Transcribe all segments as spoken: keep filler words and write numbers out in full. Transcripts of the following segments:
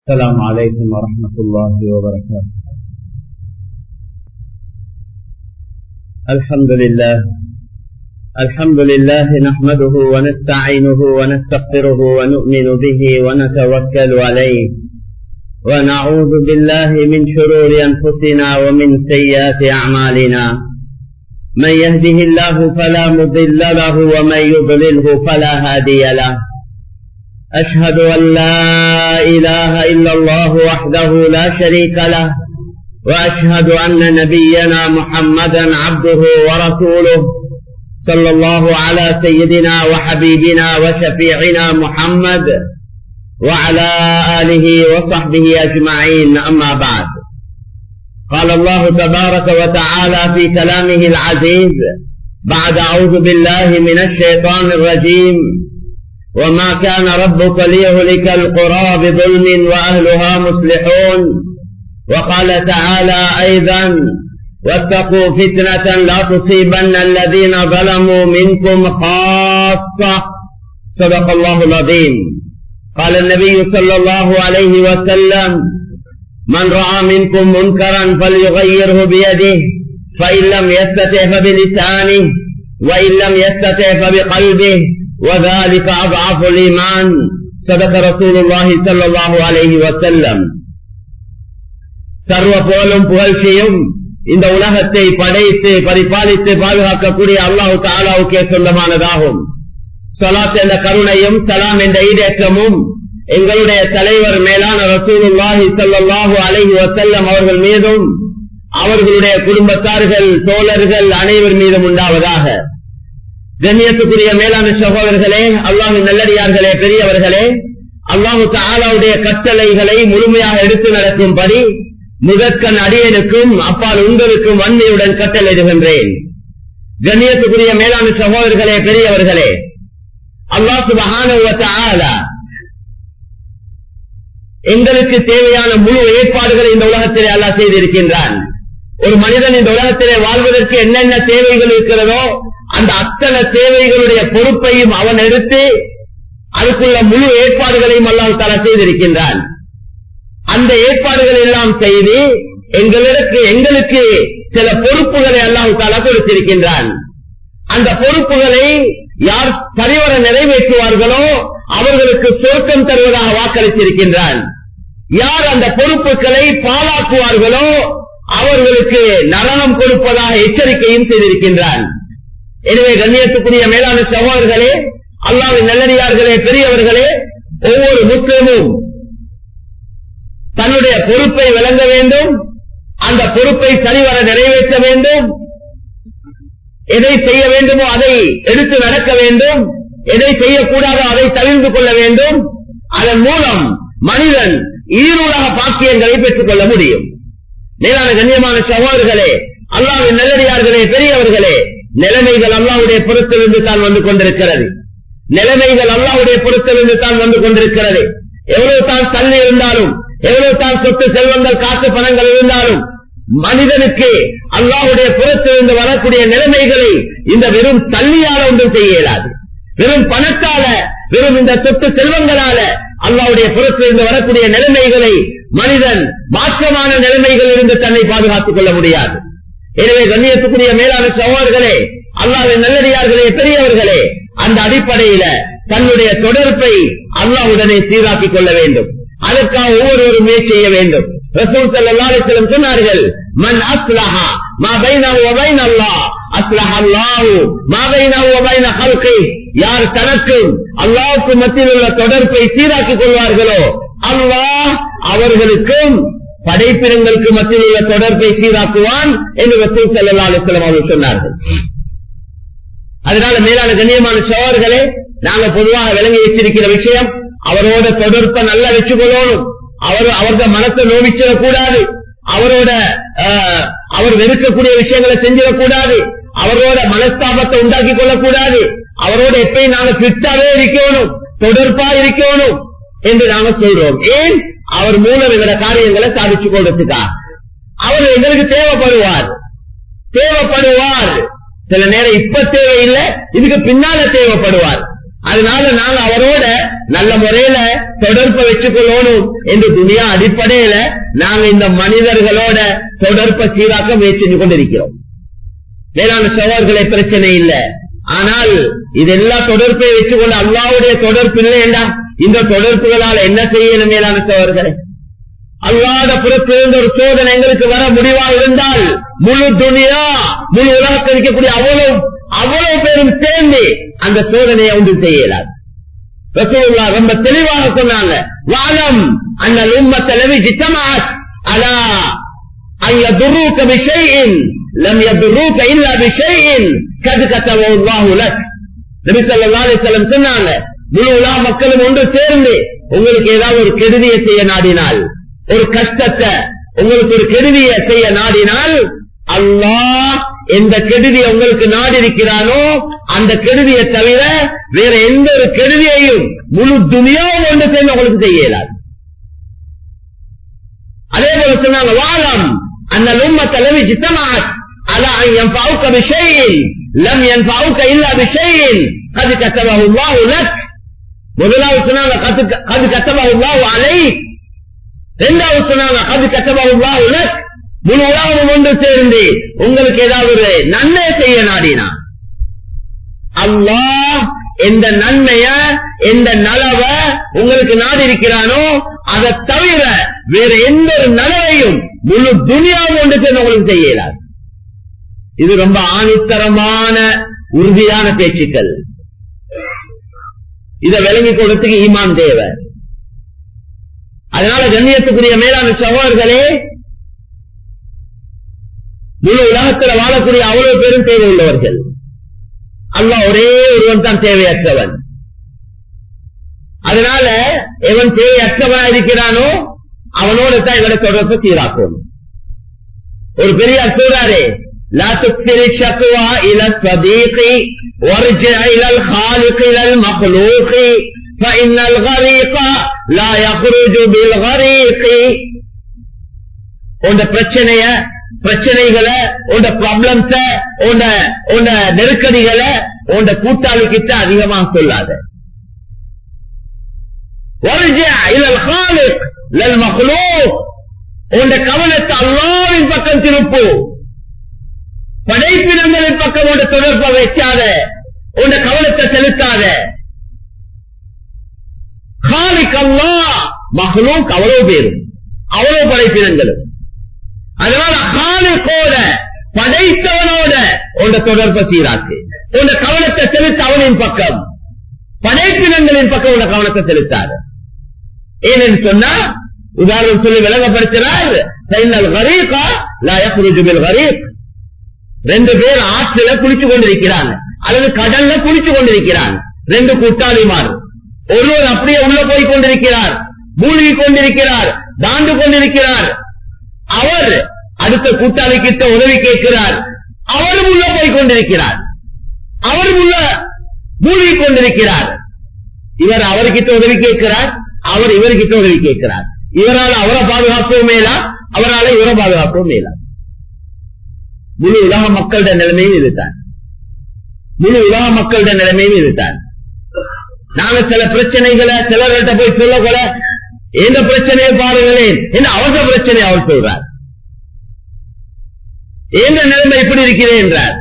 السلام عليكم ورحمة الله وبركاته. الحمد لله الحمد لله نحمده ونستعينه ونستغفره ونؤمن به ونتوكل عليه ونعوذ بالله من شرور أنفسنا ومن سيئات أعمالنا. من يهده الله فلا مضل له ومن يضلله فلا هادي له. أشهد أن لا إله إلا الله وحده لا شريك له وأشهد أن نبينا محمدا عبده ورسوله صلى الله على سيدنا وحبيبنا وشفيعنا محمد وعلى آله وصحبه أجمعين. أما بعد، قال الله تبارك وتعالى في كلامه العزيز بعد أعوذ بالله من الشيطان الرجيم: وما كان ربك ليهلك القرى بظلم وأهلها مصلحون. وقال تعالى أيضا: واتقوا فتنة لا تصيبن الذين ظلموا منكم خاصة. صدق الله العظيم. قال النبي صلى الله عليه وسلم: من رأى منكم منكرا فليغيره بيده فإن لم يستطع فبلسانه وإن لم يستطع فبقلبه وذلك أضعف الإيمان. صدق رسول الله صلى الله عليه وسلم. சர்வ புகழும் புகழ்ச்சியும் இந்த உலகத்தை படைத்து பரிபாலித்து பாதுகாக்கக்கூடிய அல்லாஹு தஆலாவுக்கே சொந்தமானதாகும். ஸலாத் என்ற கருணையும் சலாம் என்ற ஈடேற்றமும் எங்களுடைய தலைவர் மேலான ரசூலுல்லாஹி ஸல்லல்லாஹு அலைஹி வஸல்லம் அவர்கள் மீதும் அவர்களுடைய குடும்பத்தார்கள் தோழர்கள் அனைவர் மீதும் உண்டாவதாக. கண்ணியத்துக்குரிய மேலான சகோதரர்களே, அல்லாஹ்வின் நல்லடியார்களே, பெரியவர்களே, அல்லாஹு தஆலாவுடைய கட்டளைகளை முழுமையாக எடுத்து நடக்கும்படி முதற்கண் அடியனுக்கும் அப்பால் உங்களுக்கும் வன்மையுடன் கட்டளையிடுகின்றேன். கண்ணியத்துக்குரிய மேலான சகோதரர்களே, பெரியவர்களே, அல்லாஹ் சுப்ஹானஹு வ தஆலா எங்களுக்கு தேவையான முழு ஏற்பாடுகளை இந்த உலகத்திலே அல்லாஹ் செய்திருக்கின்றான். ஒரு மனிதன் இந்த உலகத்திலே வாழ்வதற்கு என்னென்ன தேவைகள் இருக்கிறதோ அந்த அத்தனை தேவைகளுடைய பொறுப்பையும் அவன் எடுத்து அதுக்குள்ள முழு ஏற்பாடுகளையும் அல்லாஹ் தஆலா செய்திருக்கின்றான். அந்த ஏற்பாடுகள் எல்லாம் செய்து எங்களுக்கு எங்களுக்கு சில பொறுப்புகளை அல்லாஹ் தஆலா கொடுத்திருக்கின்றான். அந்த பொறுப்புகளை யார் சரிவர நிறைவேற்றுவார்களோ அவர்களுக்கு சொர்க்கம் தருவதாக வாக்களித்திருக்கின்றான். யார் அந்த பொறுப்புகளை பாழாக்குவார்களோ அவர்களுக்கு நரகம் கொடுப்பதாக எச்சரிக்கையும் செய்திருக்கின்றான். எனவே கண்ணியத்துக்குரிய மேலான சகோதரர்களே, அல்லாஹ்வின் நல்லடியார்களே, பெரியவர்களே, ஒவ்வொரு முஸ்லிமும் தன்னுடைய பொறுப்பை விளங்க வேண்டும். அந்த பொறுப்பை சரிவர நிறைவேற்ற வேண்டும். எதை செய்ய வேண்டுமோ அதை எடுத்து நடக்க வேண்டும். எதை செய்யக்கூடாதோ அதை தவிர்த்து கொள்ள வேண்டும். அதன் மூலம் மனிதன் ஈருலக பாக்கியங்களை பெற்றுக் கொள்ள முடியும். மேலான கண்ணியமான சகோதரர்களே, அல்லாஹ்வின் நல்லடியார்களே, பெரியவர்களே, நிலைமைகள் அல்லாஹ்வுடைய பொறுப்பிலிருந்து தான் வந்து கொண்டிருக்கிறது. நிலைமைகள் அல்லாஹ்வுடைய பொறுப்பிலிருந்து தான் வந்து கொண்டிருக்கிறது. எவ்வளவு தான் தள்ளி இருந்தாலும், எவ்வளவு தான் சொத்து செல்வங்கள் காசு பணங்கள் இருந்தாலும் மனிதனுக்கு அல்லாஹ்வுடைய புறத்திலிருந்து வரக்கூடிய நிலைமைகளை இந்த வெறும் தள்ளியால ஒன்றும் செய்ய இயலாது. வெறும் பணத்தால, வெறும் இந்த சொத்து செல்வங்களால அல்லாஹ்வுடைய புறத்திலிருந்து வரக்கூடிய நிலைமைகளை மனிதன் மாற்றமான நிலைமைகளில் இருந்து தன்னை பாதுகாத்துக் கொள்ள முடியாது. எனவே கண்ணியத்துக்குரிய மேலான சகோதரர்களே, அல்லாஹ்வின் நல்லடியார்களே, பெரியவர்களே, அந்த அடிப்படையில தன்னுடைய தொடர்பை அல்லாஹ்வுடனே சீராக்கிக் கொள்ள வேண்டும். அதற்காக ஒவ்வொருவரும் முயற்சி செய்ய வேண்டும். ரசூல் ஸல்லல்லாஹு அலைஹி வஸல்லம் சொன்னார்கள்: மன் அஸ்லஹ மா பைனஹு வ பைன அல்லாஹ் அஸ்லஹ அல்லாஹு மா பைனஹு வ பைன ஹல்கி. யார் தனக்கும் அல்லாஹ்வுக்கு மத்தியில் உள்ள தொடர்பை சீராக்கிக் கொள்வார்களோ அல்லாஹ் அவர்களுக்கும் படைப்பினங்களுக்கு மத்தியில் உள்ள தொடர்பை சீராக்குவான் என்று ரசூல் ஸல்லல்லாஹு அலைஹி வஸல்லம் அவர்கள் சொன்னார்கள். அதனால மேலான கண்ணியமான சகோதரர்களே, நாங்க பொதுவாக விளங்கி வச்சிருக்கிற விஷயம், அவரோட தொடர்பை நல்லா வச்சுக்கொள்ளணும். அவர் அவரது மனத்தை நோவிச்சிடக்கூடாது. அவரோட அவர் வெறுக்கக்கூடிய விஷயங்களை செஞ்சிடக்கூடாது. அவரோட மனஸ்தாபத்தை உண்டாக்கி கொள்ளக்கூடாது. அவரோட எப்பயும் நாங்க பிட்டாவே இருக்கணும், தொடர்பா இருக்கணும் என்று நாங்க சொல்றோம். ஏன்? அவர் மூலம் எங்களோட காரியங்களை சாதிச்சு கொள்றதுக்கா. அவர் எங்களுக்கு தேவைப்படுவார் தேவைப்படுவார் சில நேரம் இப்ப தேவையில்லை, இதுக்கு பின்னால தேவைப்படுவார். அதனால நாங்க அவரோட நல்ல முறையில தொடர்பை வச்சுக்கொள்ளணும் என்று துனியா அடிப்படையில நாங்க இந்த மனிதர்களோட தொடர்பை சீராக்க முயற்சி செஞ்சு கொண்டிருக்கிறோம். வேளாண் சகோதரர்களே, பிரச்சனை இல்லை. ஆனால் இதெல்லாம் தொடர்பை வச்சுக்கொள்ள அல்லாஹ்வுடைய தொடர்பு இல்லையா? இந்த தொடர்புகளால் என்ன செய்யணும்? மேலான சகோதரர்களே, அல்லாஹ்வுடைய புறத்திலிருந்து ஒரு சோதனை எங்களுக்கு வர முடிவா இருந்தால் முழு துனியா முழு உலகத்தில் இருக்கக்கூடிய அவ்வளவு அவ்வளவு பேரும் சேர்ந்து அந்த சோதனையை ஒன்று செய்யலாம். ரசூலுல்லாஹ் ரொம்ப தெளிவாக சொன்னாங்க, வாலம் அன்னல் உம்மத்த லவி ஜித்தமாத் அலா அன் யதுருக பிஷைஇன் லம் யதுருக இல்லா பிஷைஇன் கத் கதபஹு அல்லாஹு லக். நபி ஸல்லல்லாஹு அலைஹி வஸல்லம் சொன்னாங்க, முழு உலக மக்களும் ஒன்று சேர்ந்து உங்களுக்கு ஏதாவது ஒரு கெடுதியை செய்ய நாடினால், ஒரு கஷ்டத்தை உங்களுக்கு ஒரு கெடுதியை செய்ய நாடினால், அல்லாஹ் எந்த கெடுதியை உங்களுக்கு நாடி இருக்கிறானோ அந்த கெடுதியை தவிர வேற எந்த ஒரு கெடுதியையும் முழு துனியாவும் ஒன்று சேர்ந்து உங்களுக்கு செய்ய இயலாது. அதே போல சொன்னாங்க, வாலம் அன்னல் உம்மத்த லவி ஜித்தமாத் அலா அன் யன்ஃபஉக பிஷைஇன் லம் யன்ஃபஉக இல்லா பிஷைஇன் கத் கதபஹு அல்லாஹு லக். முதலாவது சொன்னாங்க கத் கதபஹு அல்லாஹு அலைக். இரண்டாவது சொன்னாங்க கத் கதபஹு அல்லாஹு லக். முழு உலகம் ஒன்று சேர்ந்து உங்களுக்கு ஏதாவது ஒரு நன்மை செய்ய நாடினா, அல்லாஹ் எந்த நன்மைய எந்த நலவ உங்களுக்கு நாடி இருக்கிறானோ அதை தவிர வேற எந்த ஒரு நலவையும் முழு துனியாவும் ஒன்று சேர்ந்து உங்களுக்கு செய்ய இயலாது. இது ரொம்ப ஆணித்தரமான உறுதியான பேச்சுக்கள். இதை விளங்கி கொடுத்துக்கு ஈமான் தேவை. அதனால கண்ணியத்துக்குரிய மேலான சகோதரர்களே, முழு உலகத்தில் வாழக்கூடிய அவ்வளவு பேரும் தேவை உள்ளவர்கள். அல்லாஹ் ஒரே ஒருவன் தான் தேவையற்றவன். அதனால எவன் தேவையற்றவனா இருக்கிறானோ அவனோடு தான் இவனை தொடர்பு சீராக்கும். ஒரு பெரியார் சொல்றாரே, லா துக்ஸிரி ஷக்வா இலா ஸதீகி வர்ஜி இலல் ஹாலிகி இலல் மக்லூகி ஃபஇன்னல் கரீக லா யக்ருஜு பில் கரீகி. உங்க பிரச்சனைய பிரச்சனைகளை உண்ட ப்ராப்ளம்ஸ உண்ட நெருக்கடிகளை உண்ட கூட்டாளி கிட்ட அதிகமாக சொல்லாத. உண்ட கவனத்தை அல்லாஹ்வின் பக்கம் திருப்பு. படைப்பினங்களின் பக்கம் உண்ட தொடர்பை வைக்காத, உண்ட கவனத்தை செலுத்தாத. காலிக் அல்லாஹ், மக்லூக் அவ்வளவு பேரும் அவ்வளவு படைப்பினங்களும். அதனால காலிக்கோட படைத்தவனோட உண்ட தொடர்பை சீராக்கு. உண்ட கவனத்தை செலுத்த அவனின் பக்கம், படைப்பினங்களின் பக்கம் உண்ட கவனத்தை செலுத்தாது. ஏனென்று சொன்னா, உதாரணம் சொல்லி விளங்கப்படுத்தினார், ரெண்டு பேர் ஆற்றில குளிச்சு கொண்டிருக்கிறாங்க அல்லது கடல்ல குளிச்சு கொண்டிருக்கிறாங்க. ரெண்டு கூட்டாளிமார், ஒருவர் அப்படியே உள்ள போய் கொண்டிருக்கிறார், மூழ்கி கொண்டிருக்கிறார், தாண்டு கொண்டிருக்கிறார். அவர் அடுத்த கூட்டாளி கிட்ட உதவி கேட்கிறார். அவரும் உள்ள போய் கொண்டிருக்கிறார், அவரும் உள்ள மூழ்கி கொண்டிருக்கிறார். இவர் அவர்கிட்ட உதவி கேட்கிறார், அவர் இவர்கிட்ட உதவி கேட்கிறார். இவரால் அவரை பாதுகாக்கவும் மேலா, அவரால் இவரை பாதுகாக்கவும் மேலா. முழு உலக மக்களுடைய நிலைமையும் இதுதான். முழு உலக மக்களுடைய நிலைமையும் இதுதான். நாங்க சில பிரச்சனைகளை சிலர்கிட்ட போய் சொல்லக்கூட, எந்த பிரச்சனையை பாருங்களேன் என்ன அவசர பிரச்சனை அவர் சொல்றார், எந்த நிலைமை இப்படி இருக்கிறேன் என்றார்.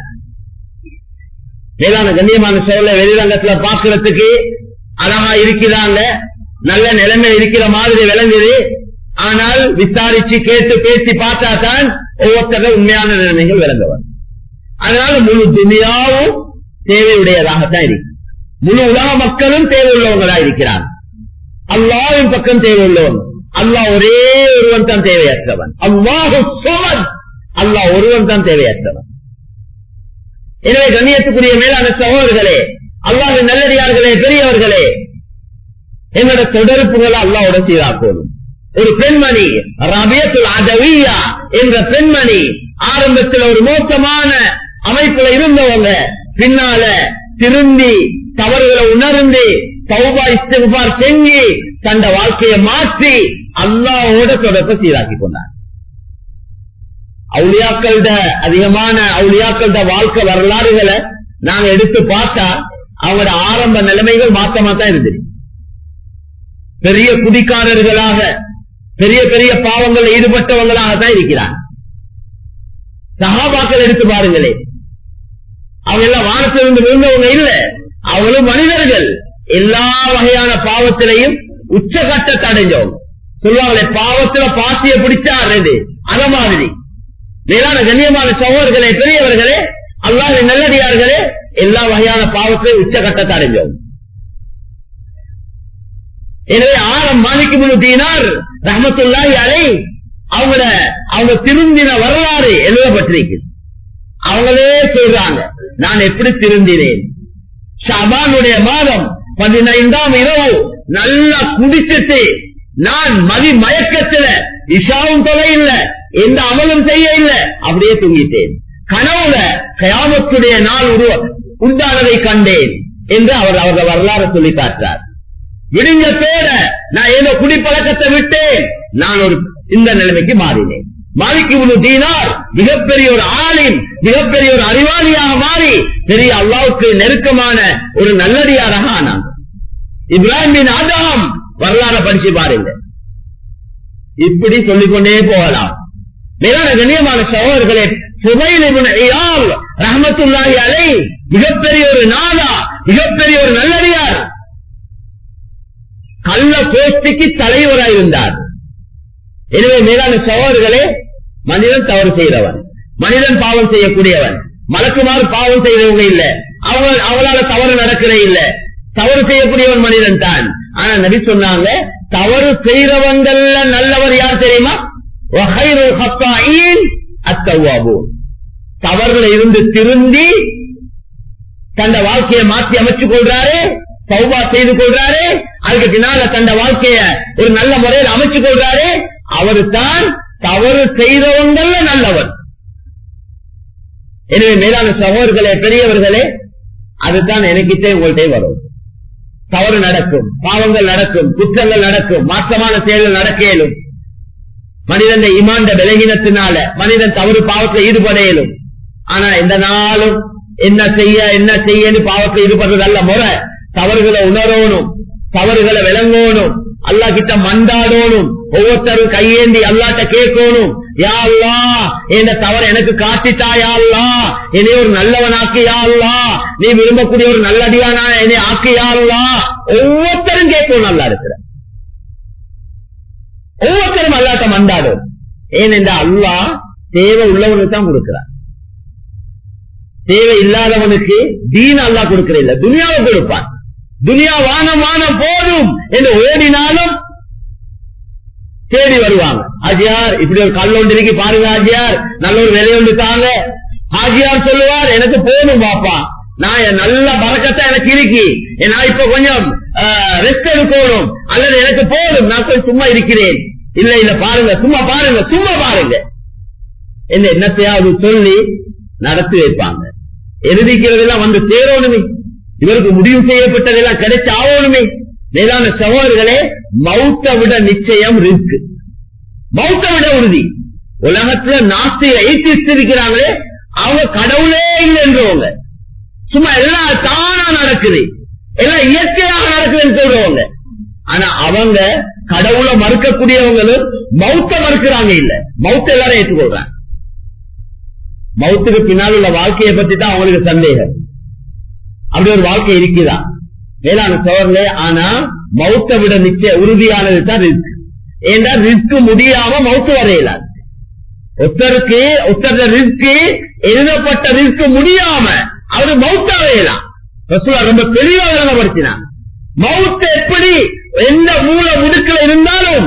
மேலான கண்ணியமான சோழ வெளிரங்கத்துல பாக்குறதுக்கு அழகா இருக்கிறாங்க, நல்ல நிலைமை இருக்கிற மாதிரி விளங்குது. ஆனால் விசாரிச்சு கேட்டு பேசி பார்த்தா தான் ஒவ்வொருத்தர உண்மையான நிலைமைகள் விளங்குவார். அதனால முழு துனியாவும் தேவையுடையதாகத்தான் இருக்கு. முழு உலக மக்களும் தேவை உள்ளவங்களா இருக்கிறார். அல்லாஹ்வின் பக்கம் தேவை உள்ளவன். அல்லாஹ் ஒரே ஒருவன் தான் தேவையற்றவன். அல்லாஹு ஸமத், அல்லாஹ் ஒருவன் தான் தேவையற்றவன். எனவே கண்ணியத்துக்குரிய மேலான சகோதரர்களே, அல்லாஹ்வின் நல்லடியார்களே, பெரியவர்களே, என்னோட தொடர்புகளை அல்லாஹ்வோட சீராக்கணும். ஒரு பெண்மணி ரபியத்துல் அதவியா என்ற பெண்மணி ஆரம்பத்தில் ஒரு மோசமான அமைப்புல இருந்தவங்க பின்னால திரும்பி தவறுகளை உணர்ந்து தௌபா இஸ்திக்பார் செஞ்சு தந்த வாழ்க்கையை மாற்றி அல்லாஹ்வோட தொடர்பை சீராக்கி கொண்டார். அவுலியாக்கள அதிகமான அவுலியாக்கள வாழ்க்கை வரலாறுகளை நாங்க எடுத்து பார்த்தா அவங்களோட ஆரம்ப நிலைமைகள் மாற்றமா தான் இருந்தது. பெரிய குடிக்காரர்களாக பெரிய பெரிய பாவங்கள் ஈடுபட்டவங்களாக தான் இருக்கிறார். சஹாபாக்கள் எடுத்து பாருங்களே, அவங்க எல்லாம் வானத்திலிருந்து விழுந்தவங்க இல்ல, அவங்களும் மனிதர்கள். எல்லா வகையான பாவத்திலையும் உச்சகட்டத்தை அடைஞ்சவங்க. சொல்லுவாங்களே, பாவத்துல பாசிய பிடிச்சாரு அத மாதிரி. மேலான கண்ணியமான சகோதரர்களே, பெரியவர்களே, அல்லாஹ்வின் நல்லடியார்களே, எல்லா வகையான பாவத்திலையும் உச்சகட்டத்தை அடைஞ்சவங்க. எனவே ஆலம் மாலிக் இப்னு தீனார் ரஹ்மத்துல்லாஹி அலைஹி அவங்கள அவங்க திருந்தின வரலாறு எழுதப்பட்டிருக்கு. அவங்களே சொல்றாங்க, நான் எப்படி திருந்தினேன். ஷாபானுடைய மாதம் பதினைந்தாம் இரவு நல்லா குடிச்சிட்டு நான் மதி மயக்கத்துல இஷாவும் தொலை இல்ல, எந்த அமலும் செய்ய இல்ல, அப்படியே தூங்கிட்டேன். கனவுல கயாமத்துடைய நாள் உருவ உண்டானதை கண்டேன் என்று அவர் அவர்கள் வரலாறு சொல்லி காட்டுறார். விடிஞ்சத்தோட நான் ஏதோ குடிப்பழக்கத்தை விட்டேன், நான் ஒரு இந்த நிலைமைக்கு மாறினேன். மாலிக் இப்னு தீனார் மிகப்பெரிய ஒரு ஆலிம், மிகப்பெரிய ஒரு அறிவாளியாக மாறி பெரிய அல்லாஹ்வுக்கு நெருக்கமான ஒரு நல்லடியாராக ஆனாங்க. இப்ராஹிம் பின் ஆதம் வரலாறு படிச்சு பாருங்க. இப்படி சொல்லிக்கொண்டே போகலாம். மேலான கண்ணியமான சகோதரர்களே, ஃபுதைல் இப்னு இயால் ரஹ்மத்துல்லாஹி அலைஹி மிகப்பெரிய ஒரு நாதா, மிகப்பெரிய ஒரு நல்லடியார், கள்ள கோஷ்டிக்கு தலைவராக இருந்தார். எனவே மேலான சகோதரர்களே, மனிதன் தவறு செய்தவன், மனிதன் பாவம் செய்யக்கூடியவன். மலக்குமாறு பாவம் செய்யறவங்க இல்ல, அவங்க அவங்களால தவறு நடக்கிறே இல்ல, தவறு செய்யக்கூடியவன் மனிதன் தான். ஆனா நபி சொன்னாங்க, தவறு செய்யறவங்கள்ல நல்லவர் யார் தெரியுமா? தவறுல இருந்து திருந்தி தந்த வாழ்க்கையை மாற்றி அமைச்சுக் கொள்றாரு, தௌபா செய்து கொள்றாரு, அதுக்கு பின்னால தந்த வாழ்க்கைய ஒரு நல்ல முறையில் அமைச்சுக் கொள்றாரு, அவரு தான் தவறு செய்தவங்கள்ல நல்லவர். எனவே மேலான சகோதரர்களே, பெரியவர்களே, அதுதான் எனக்கிட்டே உங்கள்கிட்ட வரும். தவறு நடக்கும், பாவங்கள் நடக்கும், குற்றங்கள் நடக்கும், மாற்றமான செயல்கள் நடக்க இயலும். மனிதன் ஈமான் விலகினத்தினால மனிதன் தவறு பாவத்தில் ஈடுபட இயலும். ஆனா இந்த நாளும் என்ன செய்ய என்ன செய்ய பாவத்தில் ஈடுபடுறது அல்ல முறை. தவறுகளை உணரணும், தவறுகளை விளங்கணும், அல்லாஹ் கிட்ட மண்டாடணும், ஒவ்வொருத்தரும் கையேந்தி அல்லாஹ்ட்ட கேட்கணும். யா அல்லாஹ், இந்த தவறு எனக்கு காட்டிட்டா யா அல்லாஹ், என்னை ஒரு நல்லவனாக்கி யா அல்லாஹ், நீ விரும்பக்கூடிய ஒரு நல்லடியானா என்னை ஆக்கி யா அல்லாஹ். ஒவ்வொருத்தரும் கேட்கணும். நல்லா இருக்கிற ஒவ்வொருத்தரும் அல்லாஹ்ட்ட மண்டாடும். ஏனென்றா அல்லாஹ் தேவை உள்ளவனுக்கு தான் கொடுக்கிறார், தேவை இல்லாதவனுக்கு தீன் அல்லாஹ் கொடுக்கிற இல்ல, துனியாவை கொடுப்பான். துனியா வானம் வானம் போதும் என்று ஓடினாலும் தேடி வருவாங்க. ஆஜியார் இப்படி ஒரு கல் ஒன்று இருக்கு பாருங்க, ஆஜியார் நல்ல ஒரு விலை ஒன்று தாங்க. ஆஜியார் சொல்லுவார், எனக்கு போதும் பாப்பா, நான் நல்ல பறக்கத்தை எனக்கு இருக்கு, நான் இப்ப கொஞ்சம் ரெஸ்ட் எடுக்கணும், அல்லது எனக்கு போதும், நான் கொஞ்சம் சும்மா இருக்கிறேன். இல்ல இல்ல பாருங்க, சும்மா பாருங்க, சும்மா பாருங்க என்ன என்னத்தையாவது சொல்லி நடத்தி வைப்பாங்க. எழுதிக்கிறதெல்லாம் வந்து சேரணுமே, இவருக்கு முடிவு செய்யப்பட்டதெல்லாம் கிடைச்சு ஆகணுமே. மேலான சகோதரர்களே, மௌத்தை விட நிச்சயம் இருக்கு, மௌத்தை விட உறுதி. உலகத்துல நாஸ்திக எய்திஸ்ட் இருக்கிறாங்களே, அவங்க கடவுளே இல்லைன்றவங்க, சும்மா எல்லாம் தானா நடக்குது, எல்லாம் இயற்கையாக நடக்குதுன்னு சொல்றவங்க. ஆனா அவங்க கடவுளை மறுக்கக்கூடியவங்களும் மௌத்தை மறுக்கிறாங்க இல்ல, மௌத்தை எல்லாரும் ஏற்றுக்கொள்றாங்க. மௌத்துக்கு பின்னால் உள்ள வாழ்க்கையை பத்தி தான் அவங்களுக்கு சந்தேகம். அப்படி ஒரு வாழ்க்கை இருக்குதா மேலான சோழர்களே? ஆனா மௌத்தை விட நிச்சய உறுதியானது தான் ரிஸ்க். ஏன்னா ரிஸ்க் முடியாம மௌத்து வரையலாது. ஒருத்தருக்கு ஒருத்தர ரிஸ்க் எழுதப்பட்ட ரிஸ்க் முடியாம அவரு மௌத்த அடையலாம். ரசூலுல்லாஹ் ரொம்ப தெளிவாக விளங்கப்படுத்தினார். மௌத் எப்படி எந்த மூல முடுக்கல இருந்தாலும்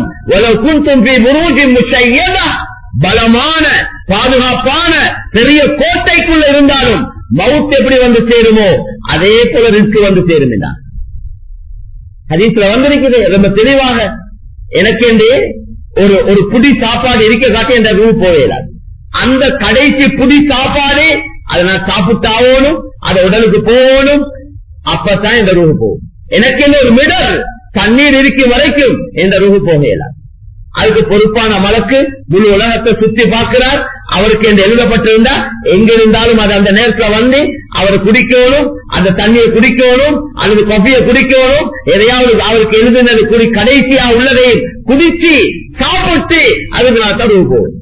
பலமான பாதுகாப்பான பெரிய கோட்டைக்குள்ள இருந்தாலும் மவுத் எப்படி வந்து சேருமோ அதே போல ரிஸ்க் வந்து சேரும். ஹதீஸ்ல வந்திருக்குது ரொம்ப தெளிவாக. எனக்கு ஒரு ஒரு புடி சாப்பாடு இருக்க காட்டி என்ற ரூ போயிடாது. அந்த கடைசி புடி சாப்பாடு அதை நான் சாப்பிட்டாவோனும், அதை உடலுக்கு போகணும், அப்பதான் இந்த ரூ போகும். எனக்கு ஒரு மிடர் தண்ணீர் இருக்கும் வரைக்கும் இந்த ரூ போக இயலாது. அதுக்கு பொறுப்பான மலக்கு முழு உலகத்தை சுத்தி பார்க்கிறார். அவருக்கு என்று எழுதப்பட்டிருந்தா எங்க இருந்தாலும் அது அந்த நேரத்தில் வந்து அவர் குடிக்கணும், அந்த தண்ணியை குடிக்கணும் அல்லது காஃபியை குடிக்கணும், எதையாவது அவருக்கு எழுதினது குடி கடைசியா உள்ளதை குடிச்சு சாப்பிட்டு அதுக்கு நான் தடுவு போகும்.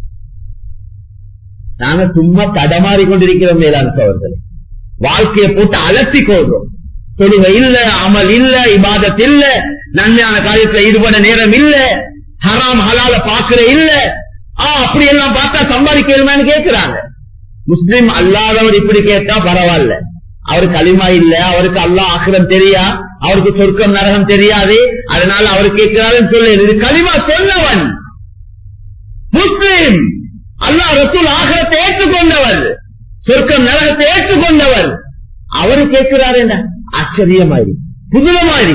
நாங்க சும்மா தடமாறி கொண்டிருக்கிறோம் மேலான சோழர்களே. வாழ்க்கையை போட்டு அலசி கொள்றோம். தொழுகை இல்ல, அமல் இல்ல, இபாதத் இல்ல, நன்மையான காரியத்தில் ஈடுபட நேரம் இல்ல, ஹராம் ஹலால பாக்குற இல்ல. அப்படி எல்லாம் பார்த்தா சம்பாதிக்கணுமான்னு கேட்கிறாங்க. முஸ்லிம் அல்லாதவர் இப்படி கேட்டா பரவாயில்ல, அவருக்கு களிமா இல்ல, அவருக்கு அல்லாஹ் ஆகிரம் தெரியா, அவருக்கு சொர்க்கம் நரகம் தெரியாது, அதனால அவர் கேட்கிறாருன்னு சொல்லு. களிமா சொன்னவன் முஸ்லிம், அல்லாஹ் ரசூல் ஆகிரத்தை ஏற்றுக்கொண்டவர், சொர்க்கம் நரகத்தை ஏற்றுக்கொண்டவர், அவரு கேட்கிறாரு என்ன ஆச்சரியமாயிரு, புதுலமாயிரு.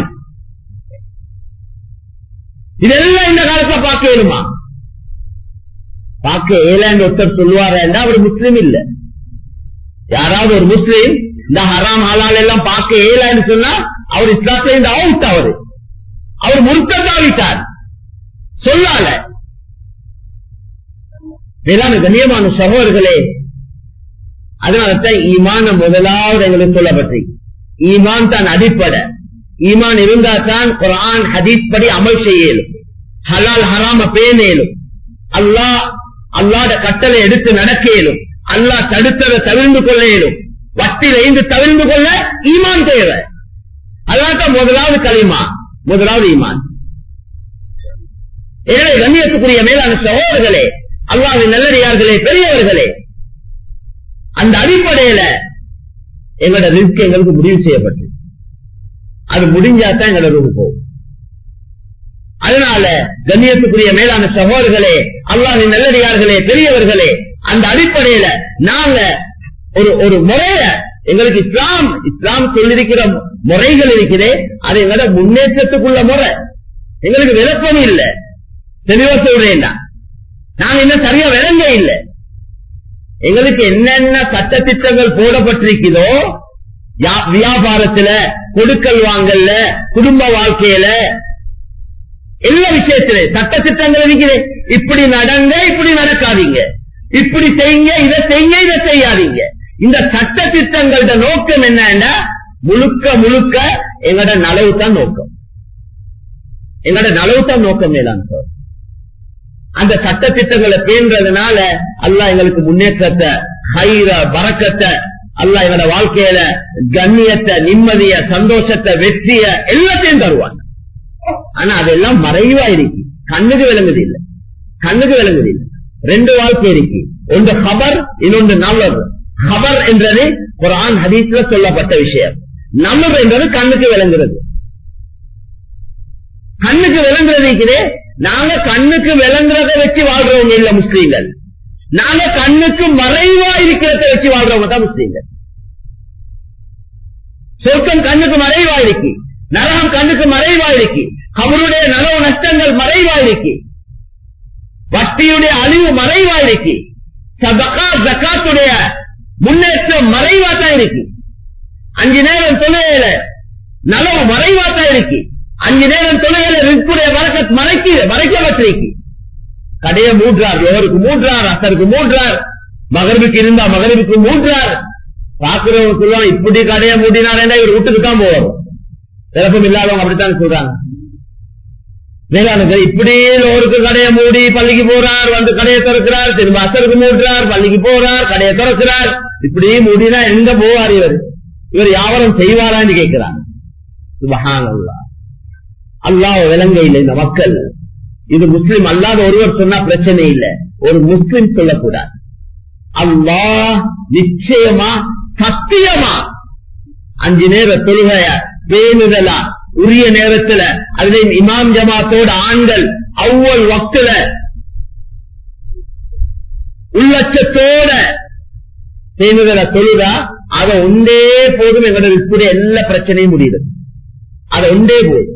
இதெல்லாம் இந்த காலத்தை பார்க்க வேணுமா? பார்க்க ஏழாண்டு ஒருத்தர் சொல்லுவாரா என்றால் அவர் முஸ்லீம் இல்ல. யாராவது ஒரு முஸ்லீம் இந்த ஹராம் ஹலால் எல்லாம் பார்க்க ஏழாண்டு சொன்னா அவர் இஸ்லாத்துல இருந்து அவுட், அவரு அவர் முறுக்கத்தாவிட்டார் சொல்லால. வேளாண் கண்ணியமான சகோதரர்களே, அதனால்தான் ஈமான முதலாவது எங்களுக்கு சொல்லப்பட்டு, ஈமான் தான் அடிப்படை. ஈமான் இருந்தா தான் குர்ஆன் ஹதீஸ் படி அமல் செய்யலும், ஹலால் ஹராம பேணேலும், அல்லாஹ் அல்லாஹ்ட கட்டளை எடுத்து நடக்கலும், அல்லாஹ் தடுத்ததை தவிர்ந்து கொள்ள இயலும், வட்டில இருந்து தவிர்ந்து கொள்ள ஈமான் தேவை. அதனால்தான் முதலாவது களிமா, முதலாவது ஈமான். எனவே கண்ணியத்துக்குரிய மேலான சகோதரர்களே, அல்லாஹ்வின் நல்லடியார்களே, பெரியவர்களே, அந்த அடிப்படையில எங்களோட ரிஸ்க் எங்களுக்கு முடிவு செய்யப்பட்டு, அது முடிஞ்சாதான் எங்களோட ரூபு போகும். அதனால கண்ணியத்துக்குரிய மேலான சகோதரர்களே, அல்லாஹ்வின் நல்லடியார்களே, பெரியவர்களே, அந்த அடிப்படையில நாங்க ஒரு ஒரு முறைய எங்களுக்கு இஸ்லாம் இஸ்லாம் சொல்லிருக்கிற முறைகள் இருக்கிறே, அது எங்களோட முன்னேற்றத்துக்குள்ள முறை. எங்களுக்கு விளக்கம் இல்லை, தெளிவா சொல்றேன், நாங்க இன்னும் சரியா விளங்க இல்லை. எங்களுக்கு என்னென்ன சட்ட திட்டங்கள் போடப்பட்டிருக்கிறதோ, வியாபாரத்துல, கொடுக்கல் வாங்கல்ல, குடும்ப வாழ்க்கையில, எல்லா விஷயத்திலே சட்ட திட்டங்கள் இருக்கிறேன். இப்படி நடங்க, இப்படி நடக்காதீங்க, இப்படி செய்யுங்க, இதை செய்யுங்க, இதை செய்யாதீங்க. இந்த சட்ட திட்டங்களோட நோக்கம் என்னன்னா முழுக்க முழுக்க எங்களோட நலவு தான் நோக்கம், எங்களோட நலவு தான் நோக்கம். மேலான அந்த சட்ட திட்டங்களை பேணுறதுனால அல்லாஹ் எங்களுக்கு முன்னேற்றத்தை, ஹைர பரக்கத்தை, அல்லாஹ் எங்களோட வாழ்க்கையில கண்ணியத்தை, நிம்மதிய, சந்தோஷத்தை, வெற்றிய எல்லாத்தையும் தருவாங்க. ஆனா அதெல்லாம் மறைவா இருக்கு, கண்ணுக்கு விளங்குது இல்லை, கண்ணுக்கு விளங்குது இல்லை. ரெண்டு வாழ்க்கை இருக்கு, ஒன்று ஹபர், இன்னொன்று நலர். ஹபர் என்றது குர்ஆன் ஹதீஸ்ல சொல்லப்பட்ட விஷயம், நலர் என்றது கண்ணுக்கு விளங்குறது. கண்ணுக்கு விளங்குறது இருக்கிறே, நாங்க கண்ணுக்கு விளங்குறத வச்சு வாழ்றவங்க இல்ல முஸ்லீம்கள், நாங்க கண்ணுக்கு மறைவா இருக்கிறத வச்சு வாழ்றவங்க தான் முஸ்லீம்கள். சொர்க்கம் கண்ணுக்கு மறைவா இருக்கு, நரகம் கண்ணுக்கு மறைவா இருக்கு, அவருடைய நலவு நஷ்டங்கள் மறைவா இருக்கு, வட்டியுடைய அழிவு மறைவா இருக்கு, சதகா ஜகாத்துடைய முன்னேற்றம் மறைவா தான் இருக்கு, அஞ்சு நேரம் தொழுகையில நலவு மறைவா தான் இருக்கு, அஞ்சு நேரம் தொழுகையில ரிஸ்குடைய வரக்கத் மறைக்கு மறைக்கப்பட்டிருக்கு. கடையை மூன்றார், யோருக்கு மூன்றார், அசருக்கு மூன்றார், மகரிபுக்கு இருந்தா மகரிபுக்கு மூன்றார். பாக்குறவங்க சொல்லுவாங்க, இப்படி கடையை மூட்டினாரேண்டா இவர் வீட்டுக்கு தான் போவார். விளக்கம் இல்லாதவங்க அப்படித்தான் சொல்றாங்க. இப்படி லோருக்கு கடையை மூடி பள்ளிக்கு போறார், வந்து கடையை திறக்கிறார், திரும்ப அசருக்கு மூடுறார், பள்ளிக்கு போறார், கடையை திறக்கிறார். இப்படி மூடினா எங்க போவார் இவர்? இவர் வியாபாரம் செய்வாரான்னு கேட்கிறாங்க. சுப்ஹானல்லாஹ், அல்லாஹ் விளங்க இல்லை இந்த மக்கள். இது முஸ்லிம் அல்லாத ஒருவர் சொன்னா பிரச்சனை இல்லை, ஒரு முஸ்லிம் சொல்லக்கூடாது. அல்லாஹ் நிச்சயமா சத்தியமா அஞ்சு நேர தொழுகைய பேணுதலா உரிய நேரத்துல, அதில் இமாம் ஜமாத்தோட ஆண்கள் அவ்வளவு வக்துல உள்ளச்சத்தோட பேணுதல தொழுதா, அதை ஒன்றே போதும் எங்களோட இப்படி எல்லா பிரச்சனையும் முடியுது. அதை ஒன்றே போதும்.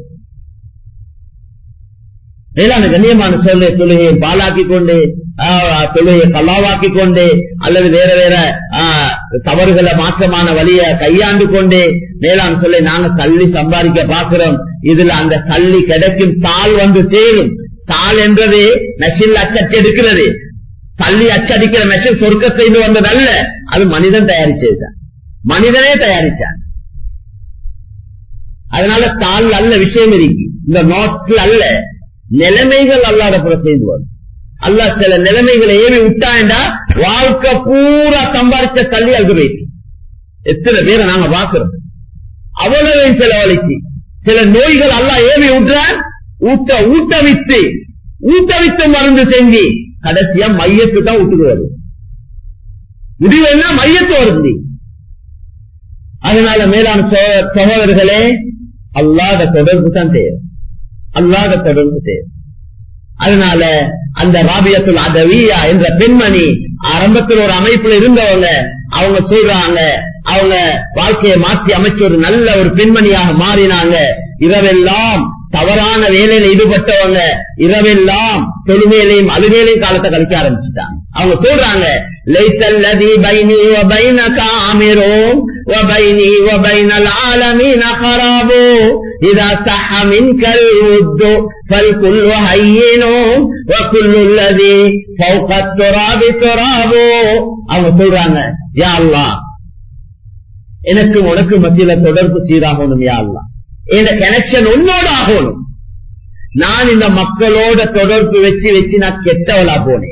மேலான கண்ணியமான சொல்ல தொழுகையை பாலாக்கி கொண்டு, தொழுகையை கல்லாவாக்கி கொண்டு, அல்லது வேற வேற தவறுகளை மாற்றமான வழியை கையாண்டு கொண்டு, மேலான சொல்ல நாங்க தள்ளி சம்பாதிக்க பார்க்கிறோம். இதுல அந்த தள்ளி கிடைக்கும் தாள் வந்து சேரும். தாள் என்றது நசில் அச்சட்டு எடுக்கிறது. தள்ளி அச்சடிக்கிற மெஷின் சொர்க்கத்தை வந்ததல்ல, அது மனிதன் தயாரிச்சதுதான், மனிதனே தயாரிச்சான். அதனால தாள் அல்ல விஷயம் இருக்கு, இந்த நோட்டில் அல்ல, நிலைமைகள் அல்லாத புற செய்து வரும். அல்லா சில நிலைமைகளை ஏவி விட்டாண்டா வாழ்க்கை பூரா சம்பாதிச்ச தள்ளி அது போயிட்டு எத்தனை பேரை நாங்க பாக்குறோம். அவ்வளவு செலவழிச்சு சில நோய்கள் அல்லா ஏவி விட்டுறான், ஊட்ட ஊட்டவித்து ஊட்டவித்து மருந்து செஞ்சு கடைசியா மையத்து தான் விட்டுக்குறது. முடிவு என்ன? மையத்து வருது. அதனால மேலான சகோதரர்களே, அல்லாத தொடர்பு தான் தேவை, அல்லாத தொடர்பு தேவை. அதனால அந்த ராபியத்துல் அதவியா என்ற பெண்மணி ஆரம்பத்தில் ஒரு அமைப்புல இருந்தவங்க, அவங்க சொல்றாங்க அவங்க வாழ்க்கையை மாற்றி அமைச்ச ஒரு நல்ல ஒரு பெண்மணியாக மாறினாங்க. இரவெல்லாம் தவறான வேலையில ஈடுபட்டவங்க இரவெல்லாம் தொழுமையிலையும் அழுகையிலையும் காலத்தை கழிக்க ஆரம்பிச்சுட்டாங்க. அவங்க சொல்றாங்க, லைத்தல்லதி பைனி வ பைனக ஆமிரும் வ பைனி வ பைனல் ஆலமீன ஹராபு இதா ஸஹ மின்கல் உத்து ஃபல்குல்லு ஹய்யினு வ குல்லுல்லதி ஃபௌக துராபி துராபு. அவங்க சொல்றாங்க, யா அல்லாஹ், எனக்கு உனக்கு மத்தியில தொடர்பு சீராகணும், யா அல்லாஹ், இந்த கனெக்ஷன் உன்னோட ஆகணும். நான் இந்த மக்களோட தொடர்பு வச்சு வச்சு நான் கெட்டவளா போனேன்.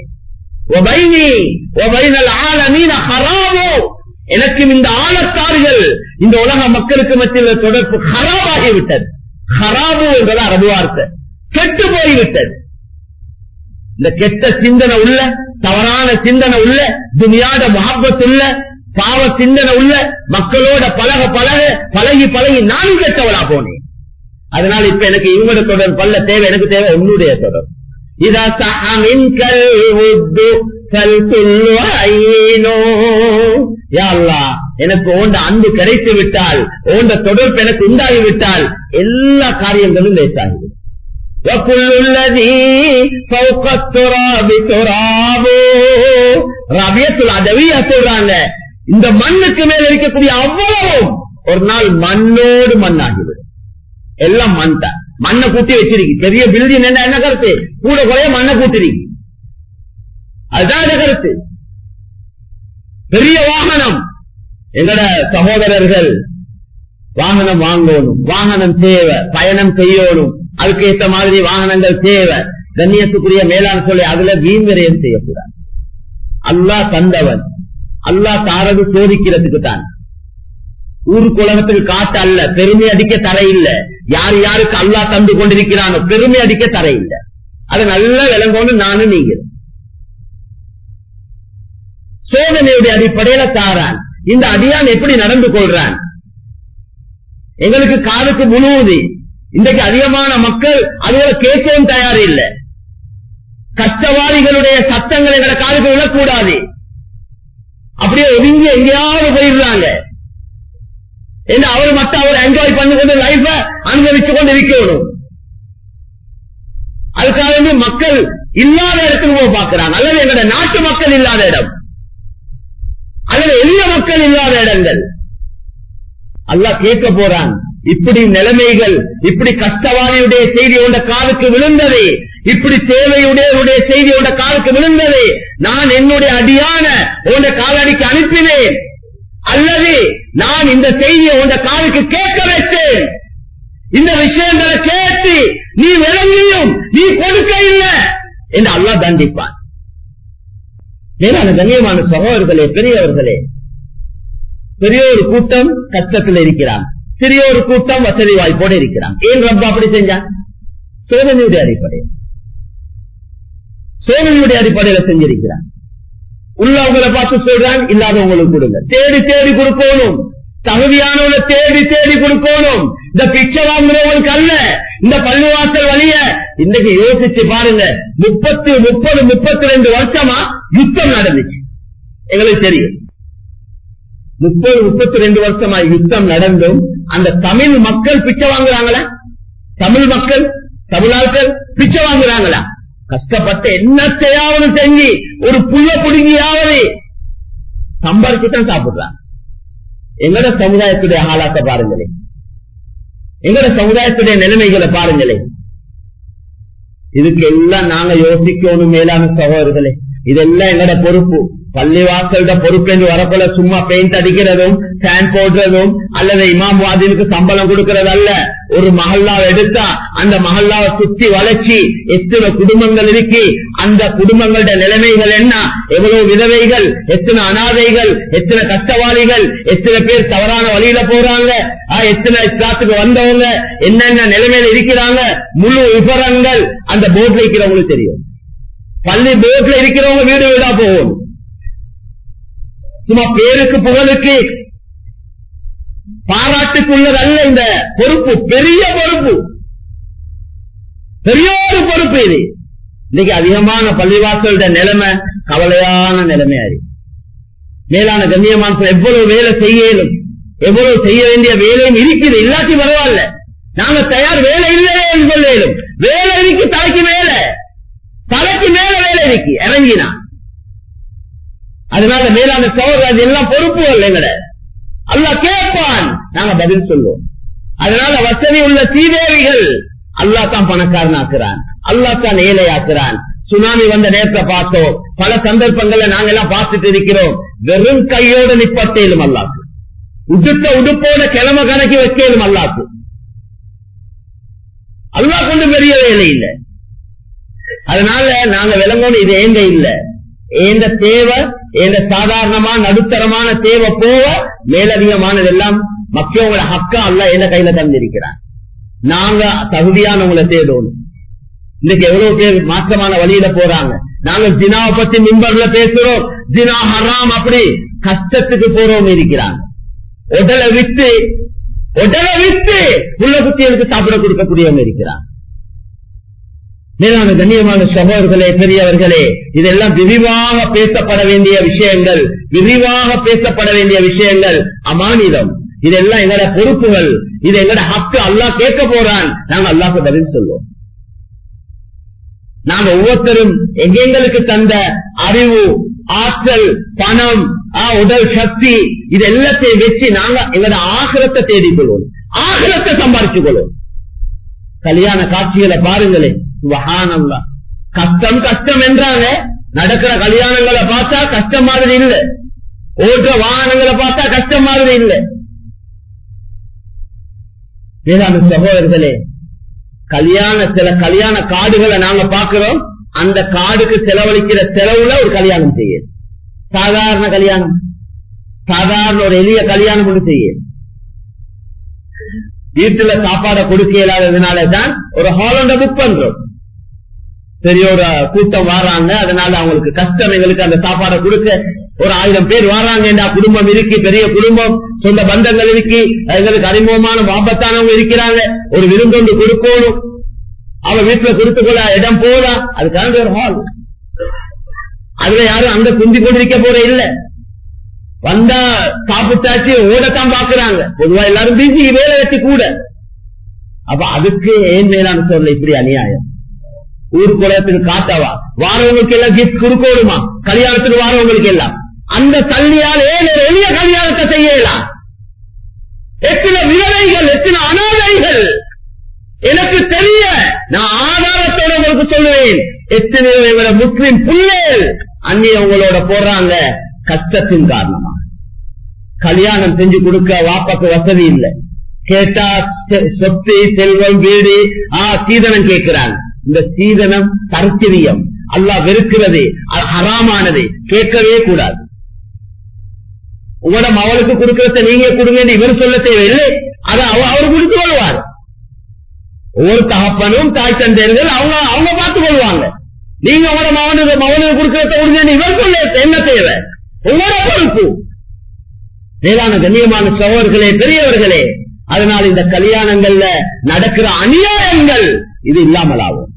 எனக்கும் இந்த ஆழத்தார்கள் இந்த உலக மக்களுக்கு மத்தியில் தொடர்பு ஹராபாகிவிட்டது. ஹராபு என்பது அரபு வார்த்தை, கெட்டு போய்விட்டது. இந்த கெட்ட சிந்தனை உள்ள, தவறான சிந்தனை உள்ள, துனியாட மஹப்பத் உள்ள, பாவ சிந்தனை உள்ள மக்களோட பழக பழக பழகி பழகி நானும் கெட்டவளா போனேன். அதனால இப்ப எனக்கு இவங்களோட தொடர்பு பல்ல தேவை, எனக்கு தேவை உன்னுடைய தொடர்பு. இதா சஹமின்கல் உத்து ஃபல்குல்லு ஹய்யினு. யா அல்லாஹ், எனக்கு ஓண்ட அன்பு கிடைத்து விட்டால், ஓண்ட தொடர்பு எனக்கு உண்டாகிவிட்டால் எல்லா காரியங்களும் லேசாகிவிடும். வகுல்லுல்லதி ஃபௌக துராபி துராபு. ரபியத்துல் அதவியா சொல்றாங்க, இந்த மண்ணுக்கு மேல இருக்கக்கூடிய அவ்வளவும் ஒரு நாள் மண்ணோடு மண்ணாகிவிடும். எல்லாம் மண் தான், மண்ணை கூட்டி வச்சிருக்கு. பெரிய பில்டிங் என்ன கருத்து, கூட குறைய மண்ணை கூட்டிருக்கு, அதுதான் கருத்து. பெரிய வாகனம், எங்கட சகோதரர்கள் வாகனம் வாங்கணும், வாகனம் தேவை, பயணம் செய்யணும், அதுக்கு ஏற்ற மாதிரி வாகனங்கள் தேவை. கண்ணியத்துக்குரிய மேலாண் சொல்லி அதுல வீண் விரயம் செய்யக்கூடாது. அல்லாஹ் தந்தவன், அல்லாஹ் தாரது சோதிக்கிறதுக்கு தான். ஊருக்கு உலகத்துக்கு காட்டு அல்ல, பெருமை அடிக்க தர இல்ல. யார் யாருக்கு அல்லாஹ் தந்து கொண்டிருக்கிறானோ பெருமை அடிக்க தர இல்ல. அது நல்ல விளங்கொண்டு நானும் நீங்க சோதனையுடைய அடிப்படையில தாரான். இந்த அடியான் எப்படி நடந்து கொள்றான் எங்களுக்கு காதுக்கு முழுவதி. இன்றைக்கு அதிகமான மக்கள் அதோட கேட்கவும் தயார் இல்லை. கஷ்டவாதிகளுடைய சத்தங்கள் எங்களை காதுக்கு விழக்கூடாது, அப்படியே ஒதுங்கி எங்கேயாவது போயிடுறாங்க. அவர் மட்டும் அவர் என்ஜாய் பண்ணி கொண்டு லைஃப அனுபவிச்சு கொண்டு இருக்கணும். அதுக்காக மக்கள் இல்லாத இடத்துக்கு போய் பார்க்கிறாங்க, அல்லது எங்களோட நாட்டு மக்கள் இல்லாத இடம், அல்லது எளிய மக்கள் இல்லாத இடங்கள். அல்லாஹ் கேட்க போறான், இப்படி நிலைமைகள், இப்படி கஷ்டவாதியுடைய செய்தி உண்ட காலுக்கு விழுந்தது, இப்படி தேவையுடைய செய்தி உண்ட காலுக்கு விழுந்தது, நான் என்னுடைய அடியான உண்ட காலடிக்கு அனுப்பினேன், அல்லது நான் இந்த செய்தியை உண்ட காலுக்கு கேட்க வைத்தேன். இந்த விஷயங்களை கேட்டு நீ விளங்கியும் நீ கொடுக்க இல்லை என்று அல்லாஹ் தண்டிப்பான். மேலான கண்ணியமான சகோதரர்களே, பெரியவர்களே, பெரிய ஒரு கூட்டம் கஷ்டத்தில் இருக்கிறான், சிறிய ஒரு கூட்டம் வசதி வாய்ப்போடு இருக்கிறான். ஏன் ரப்ப அப்படி செஞ்சான்? சோதனையுடைய அடிப்படையில், சோதனையுடைய அடிப்படையில் செஞ்சிருக்கிறான். உள்ளவங்களை பார்த்து சொல்றான், இல்லாதவங்களுக்கு கொடுங்க, தேடி தேடி கொடுக்கணும், தகுதியானவங்களை தேடி தேடி கொடுக்கணும். இந்த பிச்சை வாங்குறவங்களுக்கு அல்ல, இந்த பள்ளிவாசல் வழிய இன்னைக்கு யோசிச்சு பாருங்க. முப்பத்தி முப்பது முப்பத்தி ரெண்டு வருஷமா யுத்தம் நடந்துச்சு, எங்களுக்கு தெரியும். முப்பது முப்பத்தி ரெண்டு வருஷமா யுத்தம் நடந்தும் அந்த தமிழ் மக்கள் பிச்சை வாங்குறாங்களா? தமிழ் மக்கள், தமிழாக்கள் பிச்சை வாங்குறாங்களா? கஷ்டப்பட்டு என்னத்தையாவது செஞ்சு ஒரு புள்ள புடுங்கியாவது சம்பாதிச்சுதான் சாப்பிடுறாங்க. எங்கட சமுதாயத்துடைய ஆளாக்க பாருங்களேன், எங்கட சமுதாயத்துடைய நிலைமைகளை பாருங்களேன். இதுக்கு எல்லாம் நாங்க யோசிக்கணும். மேலான சகோதரர்களே, இதெல்லாம் எங்கட பொறுப்பு. பள்ளிவாசல்ட பொறுப்பு என்று வரப்போல சும்மா பெயிண்ட் அடிக்கிறதும் ஃபேன் போடுறதும் அல்லது இமாம் வாதினுக்கு சம்பளம் கொடுக்கறது அல்ல. ஒரு மஹல்லாவை எடுத்தா அந்த மஹல்லாவை சுத்தி வளர்ச்சி எத்தனை குடும்பங்கள் இருக்கு, அந்த குடும்பங்களோட நிலைமைகள் என்ன, எவ்வளவு விதவைகள், எத்தனை அனாதைகள், எத்தனை கஷ்டவாளிகள், எத்தனை பேர் தவறான வழியில போறாங்க, எத்தனை இஸ்லாத்துக்கு வந்தவங்க என்னென்ன நிலைமையில இருக்கிறாங்க, முழு விவரங்கள் அந்த போர்ட்ல இருக்கிறவங்களுக்கு தெரியும். பள்ளி போர்ட்ல இருக்கிறவங்க வீடு வீடா போகும். சும்மா பேருக்கு புகழுக்கு பாராட்டுக்குள்ளது அல்ல இந்த பொறுப்பு, பெரிய பொறுப்பு, பெரிய ஒரு பொறுப்பு இது. இன்னைக்கு அதிகமான பள்ளிவாசல்ட நிலைமை கவலையான நிலைமையாரு. மேலான கண்ணியமான எவ்வளவு வேலை செய்யலும், எவ்வளவு செய்ய வேண்டிய வேலையும் இருக்குது, இல்லாட்டி பரவாயில்ல, நாங்க தயார், வேலை இல்லையே என்று சொல்லும், வேலை இருக்கு, தலைக்கு மேல தலைக்கு மேல வேலை இருக்கு, இறங்கினா. அதனால மேலான சோழராஜ் எல்லாம் பொறுப்பு இல்லைங்கட, அல்லாஹ் கேட்பான், நாங்க பதில் சொல்லுவோம். அதனால வசதி உள்ள சீதேவிகள் அல்லாஹ் தான் பணக்காரனாக்குறான், அல்லாஹ் தான் ஏழையாக்குறான். சுனாமி வந்த நேரத்தை பார்த்தோம், பல சந்தர்ப்பங்கள்ல நாங்க எல்லாம் பார்த்துட்டு இருக்கிறோம். வெறும் கையோடு நிப்பட்டேலும் அல்லாக்கு, உடுத்த உடுப்போட கிழமை கணக்கி வைக்கலும் அல்லாக்கு. அல்லாஹ் கொண்டு பெரிய வேலை இல்லை. அதனால நாங்க விளங்கணும், இது ஏங்க இல்ல, ஏந்த தேவை, ஏந்த சாதாரணமா நடுத்தரமான தேவை போக மேலதிகமானது எல்லாம் மக்களோட ஹக்கா அல்ல எந்த கையில தந்திருக்கிறான். நாங்க தகுதியானவங்களை தேடணும். இன்னைக்கு எவ்வளவு பேர் மாற்றமான வழியில போறாங்க. நாங்க ஜினாவை பத்தி மிம்பர்ல பேசுறோம், ஜினா ஹராம், அப்படி கஷ்டத்துக்கு போறவங்க இருக்கிறாங்க. உடலை விட்டு உடலை விட்டு புள்ள குட்டிகளுக்கு சாப்பிட கொடுக்கக்கூடியவங்க இருக்கிறாங்க. மேலான கண்ணியமான சகோதரர்களே, பெரியவர்களே, இதெல்லாம் விரிவாக பேசப்பட வேண்டிய விஷயங்கள், விரிவாக பேசப்பட வேண்டிய விஷயங்கள். அமானிதம், இதெல்லாம் எங்களோட பொறுப்புகள், இது எங்களோட ஹக்கு. அல்லாஹ் கேட்க போறான், நாங்க அல்லாஹ்க்கு பதில் சொல்லுவோம். நாங்க ஒவ்வொருத்தரும் எங்களுக்கு தந்த அறிவு, ஆற்றல், பணம், உடல் சக்தி, இது எல்லாத்தையும் வச்சு நாங்க எங்களோட ஆகிரத்தை தேடிக் கொள்வோம், ஆகிரத்தை சம்பாதிச்சுக் கொள்வோம். கல்யாண காட்சிகளை பாருங்களே, சுபஹானல்லாஹ், கஷ்டம் கஷ்டம் என்றாங்க. நடக்கிற கல்யாணங்களை பார்த்தா கஷ்டம் மாதிரி இல்லை, ஓட்டுற வாகனங்களை பார்த்தா கஷ்டம் மாதிரி இல்லை. வேதாந்த சகோதரர்களே, கல்யாண சில கல்யாண கார்டுகளை நாங்க பார்க்கிறோம், அந்த கார்டுக்கு செலவழிக்கிற செலவுல ஒரு கல்யாணம் செய்ய, சாதாரண கல்யாணம், சாதாரண ஒரு எளிய கல்யாணம் ஒன்று செய்ய, வீட்டுல சாப்பாடை கொடுக்க இல்லாததுனாலதான் ஒரு ஹாலண்ட புக் பண்றோம். பெரிய ஒரு கூட்டம் வராங்க, அதனால அவங்களுக்கு கஷ்டம், எங்களுக்கு அந்த சாப்பாடை கொடுக்க ஒரு ஆயிரம் பேர் வராங்க, குடும்பம் இருக்கு, பெரிய குடும்பம், சொந்த பந்தங்கள் இருக்கு, எங்களுக்கு அறிமுகமான வாபத்தானவங்க இருக்கிறாங்க, ஒரு விருந்தொண்டு கொடுக்கணும், அவ வீட்டுல கொடுத்துக்கொள்ள இடம் போதா, அதுக்காக ஒரு ஹால். அதுல யாரும் அங்க குந்தி கொண்டிருக்க போற இல்ல, வந்தா சாப்பிட்டாச்சு ஓடத்தான் பாக்குறாங்க. பொதுவா எல்லாரும் பிஸி, வேலை வச்சு கூட. அப்ப அதுக்கு ஏன் மேலான சொல்ல இப்படி அநியாயம்? ஊர் குலத்துக்கு காட்டவா, வாரவங்களுக்கு எல்லாம் கிஃப்ட் கொடுக்கணுமா? கல்யாணத்துக்கு வாரவங்களுக்கு எல்லாம் அந்த தள்ளியால் ஏன் எளிய கல்யாணத்தை செய்யலாம்? எத்தனை விதவைகள், எத்தனை அனாதைகள் எனக்கு தெரிய, நான் ஆதாரத்தோட உங்களுக்கு சொல்லுவேன். எத்தனை முஸ்லிம் பிள்ளைகள் அந்நியவங்களோட போறாங்க கஷ்டத்தின் காரணமா. கல்யாணம் செஞ்சு கொடுக்க வாப்பாக்கு வசதி இல்லை, கேட்டா சொத்து, செல்வம், வீடு, சீதனம் கேட்கிறாங்க. இந்த சீதனம் தர்க்கிரியம், அல்லாஹ் வெறுக்கிறது, ஹராமானது, கேட்கவே கூடாது. உங்களோட மகளுக்கு கொடுக்கறத நீங்க கொடுங்க, இவர் சொல்ல தேவையில்லை, அதை அவர் கொடுத்து கொள்வார். ஒவ்வொரு தகப்பனும் தாய் தந்தையர்கள் அவங்க அவங்க பார்த்துக் கொள்வாங்க. நீங்க உங்களோட மகனுக்கு மகனுக்கு கொடுக்கறத கொடுங்க, இவர் சொல்ல என்ன தேவை? உங்களோட பொறுப்பு. மேலான கண்ணியமான சகோதரர்களே, பெரியவர்களே, அதனால் இந்த கல்யாணங்கள்ல நடக்கிற அநியாயங்கள் இது இல்லாமல் ஆகும்.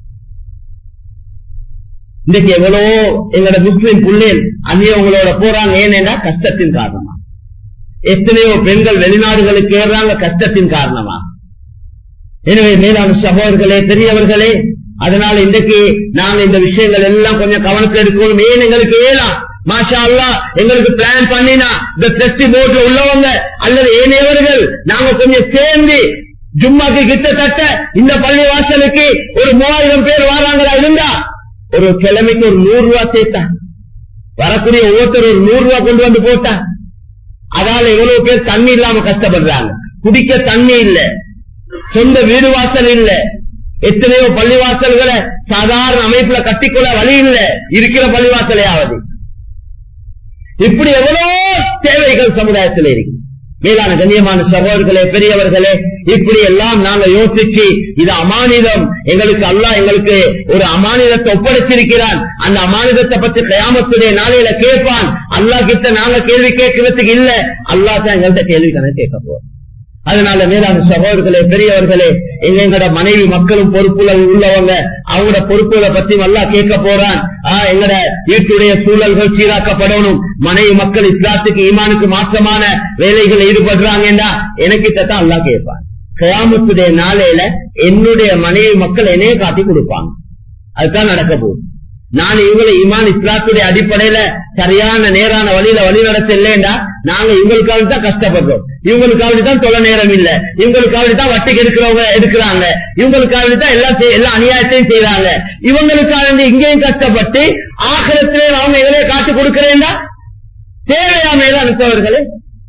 இன்னைக்கு எவ்வளவோ எங்களோட முஸ்லிம் பிள்ளைகள் அந்நியவங்களோட போறாங்க, ஏனென்றா கஷ்டத்தின் காரணமா. எத்தனையோ பெண்கள் வெளிநாடுகளுக்கு ஏறாங்க கஷ்டத்தின் காரணமா. எனவே மேலான சகோதரர்களே, பெரியவர்களே, அதனால இன்றைக்கு நாங்க இந்த விஷயங்கள் எல்லாம் கொஞ்சம் கவனத்தில் எடுக்கணும். ஏன் எங்களுக்கு ஏலாம் மாஷா அல்லாஹ் எங்களுக்கு பிளான் பண்ணினா இந்த ட்ரஸ்டி போர்ட்ல உள்ளவங்க அல்லது ஏனையவர்கள் நாங்க கொஞ்சம் சேர்ந்து ஜும்மாக்கு கிட்டத்தட்ட இந்த பள்ளி வாசலுக்கு ஒரு மூவாயிரம் பேர் வராங்களா இருந்தா ஒரு கிழமைக்கு ஒரு நூறு ரூபாய் சேர்த்தான், வரக்கூடிய ஒவ்வொருத்தர் ஒரு நூறு ரூபாய் கொண்டு வந்து போட்டான். அதால எவ்வளவு பேர் தண்ணி இல்லாம கஷ்டப்படுறாங்க. குடிக்க தண்ணி இல்ல, சொந்த வீடு வாசல் இல்ல, எத்தனையோ பள்ளிவாசல்களை சாதாரண அமைப்புல கட்டிக்கொள்ள வழி இல்ல, இருக்கிற பள்ளிவாசலையாவது. இப்படி எவ்வளவு தேவைகள் சமுதாயத்தில் இருக்கு. மேலான கண்ணியமான சகோதரர்களே, பெரியவர்களே, இப்படி எல்லாம் நாங்க யோசிச்சு இது அமானிதம், எங்களுக்கு அல்லாஹ் எங்களுக்கு ஒரு அமானிதத்தை ஒப்படைச்சிருக்கிறான், அந்த அமானிதத்தை பற்றி கியாமத்துடைய நாளையில கேட்பான். அல்லாஹ் கிட்ட நாங்க கேள்வி கேட்கறதுக்கு இல்ல, அல்லாஹ் தான் எங்கள்கிட்ட கேள்வி கணக்கு கேட்க போறோம். அதனால மேலான சகோதரர்களே, பெரியவர்களே, எங்களோட மனைவி மக்களும் பொறுப்புல உள்ளவங்க, அவங்களோட பொறுப்புகளை பற்றி நல்லா கேட்க போறான். எங்களோட வீட்டுடைய சூழல்கள் சீராக்கப்படணும். மனைவி மக்கள் இஸ்லாத்துக்கு ஈமானுக்கு மாற்றமான வேலைகள் ஈடுபடுறாங்கன்னா எனக்கிட்ட தான் அல்லா கேட்பான். கியாமத்துடைய நாளையில என்னுடைய மனைவி மக்கள் என்னையே காட்டி கொடுப்பாங்க. அதுதான் நடக்க போகுது. நான் இவங்களை ஈமான் இஸ்லாத்துடைய அடிப்படையில சரியான நேரான வழியில வழி நடத்த இல்லைண்டா நாங்க இவங்களுக்காக தான் கஷ்டப்படுறோம். இவங்களுக்காக தான் தொலை நேரம் இல்ல, இவங்களுக்காக தான் வட்டிக்கு எடுக்கிறவங்க எடுக்கிறாங்க, இவங்களுக்காக தான் எல்லாம் எல்லா அநியாயத்தையும் செய்யறாங்க. இவங்களுக்காக இங்கேயும் கஷ்டப்பட்டு ஆகிரத்திலே அவங்க எதிரே காட்டு கொடுக்கிறேன்டா தேவையா மேல அனுப்பவர்களே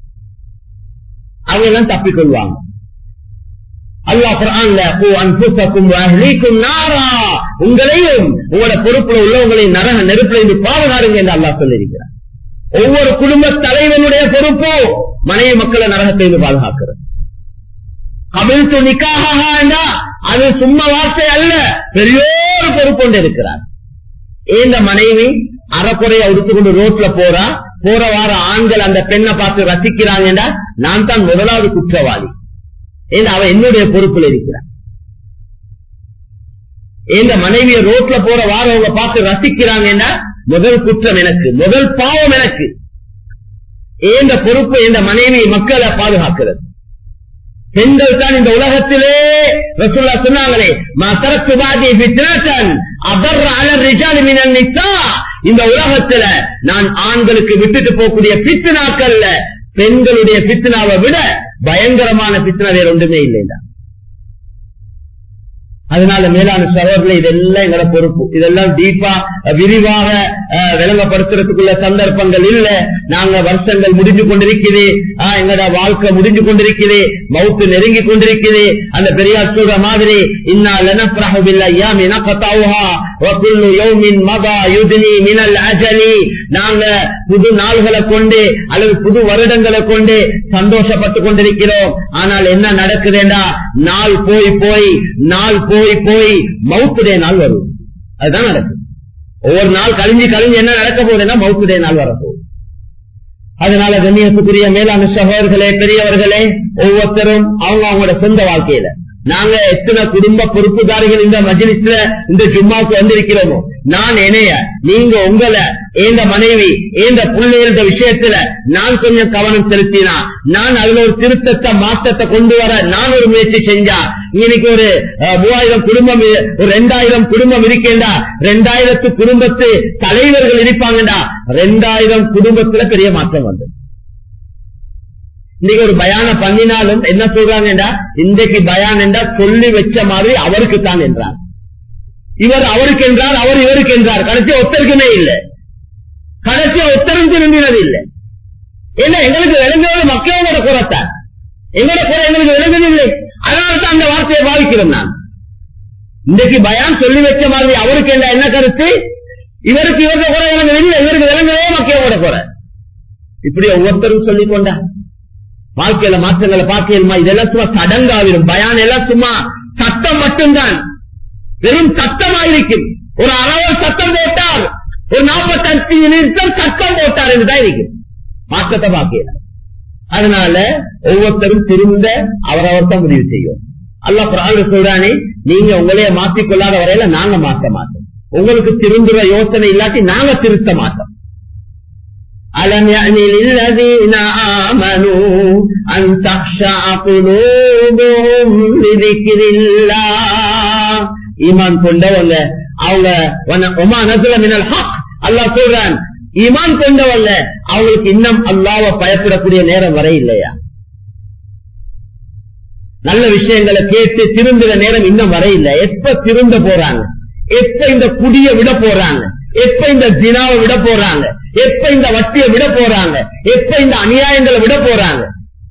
அவங்க எல்லாம் தப்பிக்கொள்வாங்க. அல்லாஹ் குர்ஆன்ல கூ அன்ஃபுஸக்கும் வஅஹ்லீக்கும் நாரா, உங்களையும் உங்களோட பொறுப்புல உள்ளவங்களையும் நரக நெருப்புல இருந்து பாதுகாருங்க என்று அல்லாஹ் சொல்லியிருக்கிறார். ஒவ்வொரு குடும்ப தலைவனுடைய பொறுப்பு மனைவி மக்களை நரகத்தை இருந்து பாதுகாக்கிறது. கபில்து நிக்காஹா என்றா அது சும்மா வார்த்தை அல்ல, பெரியோரு பொறுப்பு கொண்டு இருக்கிறார். இந்த மனைவி அறக்குறைய உடுத்துக்கொண்டு ரோட்ல போறா, போற வார ஆண்கள் அந்த பெண்ணை பார்த்து ரசிக்கிறாங்கன்னா நான் தான் முதலாவது குற்றவாளி. ஏன்னா அவன் என்னுடைய பொறுப்புல இருக்கிறான். இந்த மனைவிய ரோட்ல போற வாரவங்க பார்த்து ரசிக்கிறாங்கன்னா முதல் குற்றம் எனக்கு, முதல் பாவம் எனக்கு. இந்த பொறுப்பு இந்த மனைவி மக்களை பாதுகாக்கிறது. பெண்கள் தான் இந்த உலகத்திலே ரசூலுல்லாஹ் சொன்னாங்களே, மா தரக்கு பாதி ஃபித்னத்தன் அதர் அல ரிஜால் மினன் நிஸா, இந்த உலகத்துல நான் ஆண்களுக்கு விட்டுட்டு போகக்கூடிய ஃபித்னாக்கள்ல பெண்களுடைய ஃபித்னாவை விட பயங்கரமான ஃபித்னா வேற ஒன்றுமே இல்லையா. அதனால மேலான சகோதரர்களே, இதெல்லாம் எங்களோட பொறுப்பு. இதெல்லாம் டீப்பா விரிவாக விளங்கப்படுத்துறதுக்குள்ள சந்தர்ப்பங்கள் இல்ல. நாங்க வருஷங்கள் முடிஞ்சு கொண்டிருக்கிறே, எங்களோட வாழ்க்கை முடிஞ்சு கொண்டிருக்கிறே, மவுத்து நெருங்கி கொண்டிருக்கிறே. அந்த பெரியார் சொல்ற மாதிரி இன்னா லனஃப்ரஹு பில் அய்யாமி நகதவுஹா வ குல்லு யௌமின் மதா யுத்னி மினல் அஜலி, நாங்க புது நாள்களை கொண்டு அல்லது புது வருடங்களை கொண்டு சந்தோஷப்பட்டு கொண்டிருக்கிறோம். ஆனால் என்ன நடக்குதுன்னா நாள் போய் போய் நாள் போய் போய் மவுத்துடைய நாள் வரும். அதுதான் நடக்கும். ஒவ்வொரு நாள் கழிஞ்சு கழிஞ்சு என்ன நடக்க போகுதுன்னா மவுத்துடைய நாள் வரப்போகுது. அதனால கண்ணியத்துக்குரிய மேலான சகோதரர்களே, பெரியவர்களே, ஒவ்வொருத்தரும் அவங்க அவங்களோட சொந்த வாழ்க்கையில நாங்க எத்தனை குடும்ப பொறுப்புதாரிகள் இந்த மஜ்லிஸ்ல இந்த ஜும்மாவுக்கு வந்திருக்கிறோமோ, நான் என்னைய நீங்க உங்களை ஏந்த மனைவி ஏந்த பிள்ளைகள விஷயத்துல நான் கொஞ்சம் கவனம் செலுத்தினா, நான் அதுல ஒரு திருத்தத்தை மாற்றத்தை கொண்டு வர நான் ஒரு முயற்சி செஞ்சா, இன்னைக்கு ஒரு மூவாயிரம் குடும்பம் ஒரு ரெண்டாயிரம் குடும்பம் இருக்கேண்டா, ரெண்டாயிரத்து குடும்பத்து தலைவர்கள் இருப்பாங்கடா, ரெண்டாயிரம் குடும்பத்துல பெரிய மாற்றம் வந்தது. இன்னைக்கு ஒரு பயான பண்ணினாலும் என்ன சொல்றாங்கடா, இன்றைக்கு பயான் என்றா சொல்லி வச்ச மாதிரி அவருக்கு தான் என்றார், இவர் அவருக்கு என்றார், அவர் இவருக்கு என்றார், கடைசி ஒத்தருக்குமே இல்லை, கடைசி ஒத்தரும் திரும்பினது இல்லை. ஏன்னா எங்களுக்கு விளங்குவது மக்களோட குறைத்தான், எங்களோட குறை எங்களுக்கு விளங்குதில்லை. அதனால தான் அந்த வார்த்தையை பாவிக்கிறோம். நான் இன்றைக்கு பயான் சொல்லி வச்ச மாதிரி அவருக்கு என்ற என்ன கருத்து, இவருக்கு இவருக்கு குறை விளங்குதில்லை, இவருக்கு விளங்குவதே மக்களோட குறை. இப்படி ஒவ்வொருத்தரும் சொல்லிக் கொண்டா வாழ்க்கையில மாற்றங்களை பார்க்கலுமா? இதெல்லாம் சும்மா சடங்காவிடும். பயான் எல்லாம் சும்மா சத்தம் மட்டும்தான், வெறும் சத்தமாயிருக்கும். ஒரு அளவு சத்தம் போட்டார், ஒரு நாற்பத்தி அஞ்சு நிமிஷம் சத்தம் போட்டார் என்றுதான் இருக்கு, மாற்றத்தை பார்க்கல. அதனால ஒவ்வொருத்தரும் திரும்ப அவரவர் தான் முடிவு செய்யும். அல்லாஹ் குர்ஆன்ல சொல்றானே, நீங்க உங்களையே மாற்றிக்கொள்ளாத வரையில நாங்க மாற்ற மாட்டோம். உங்களுக்கு திருந்துற யோசனை இல்லாட்டி நாங்க திருத்த மாட்டோம். ألم يأن للذين آمنوا أن تخشع قلوبهم لذكر الله, ஈமான் கொண்டவங்க அவங்க وما نزل من الحق, அல்லாஹ் சொல்றான் ஈமான் கொண்டவங்க அவங்களுக்கு இன்னும் அல்லாஹ்வை பயப்படக்கூடிய நேரம் வரை இல்லையா, நல்ல விஷயங்களை கேட்டு திருந்துற நேரம் இன்னும் வரை இல்லை. எப்ப திருந்த போறாங்க, எப்ப இந்த குடிய விட போறாங்க, எப்ப இந்த ஜினாவை விட போறாங்க, எப்ப இந்த வட்டியை விட போறாங்க, எப்ப இந்த அநியாயங்களை விட போறாங்க,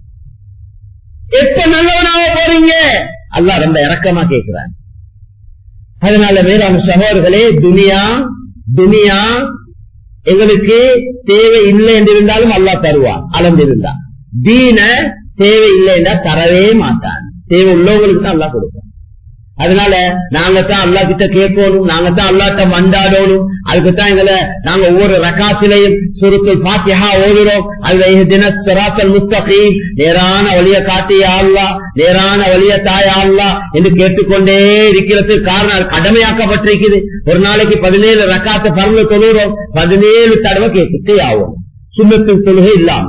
எப்ப நல்லவனாக போறீங்க? அல்லாஹ் ரொம்ப இரக்கமா கேட்கிறாங்க. அதனால வேறான சகோதரர்களே, துனியா துனியா எங்களுக்கு தேவை இல்லை என்று இருந்தாலும் அல்லாஹ் தருவான் அளந்திருந்தா. தீன தேவை இல்லை என்றா தரவே மாட்டான். தேவை உள்ளவங்களுக்கு தான் அல்லாஹ் கொடுப்பான். அதனால நாங்க தான் அல்லா கிட்ட கேட்கணும், நாங்க தான் அல்லாட்ட மண்டாடணும். அதுக்குத்தான் எங்களை நாங்க ஒவ்வொரு ரகாத்திலையும் சூரத்துல் ஃபாத்திஹா ஓதுறோம். அதுல இஹ்தின ஸிராத்தல் முஸ்தகீம், நேரான வழியை காட்டியா அல்லாஹ், நேரான வழியை தாயா அல்லாஹ் என்று கேட்டுக்கொண்டே இருக்கிறதுக்கு காரணம் கடமையாக்கப்பட்டிருக்குது. ஒரு நாளைக்கு பதினேழு ரகாத்து பரந்து தொழுகிறோம், பதினேழு தடவை கேட்டுட்டே ஆகும். சுன்னத்து தொழுகை இல்லாம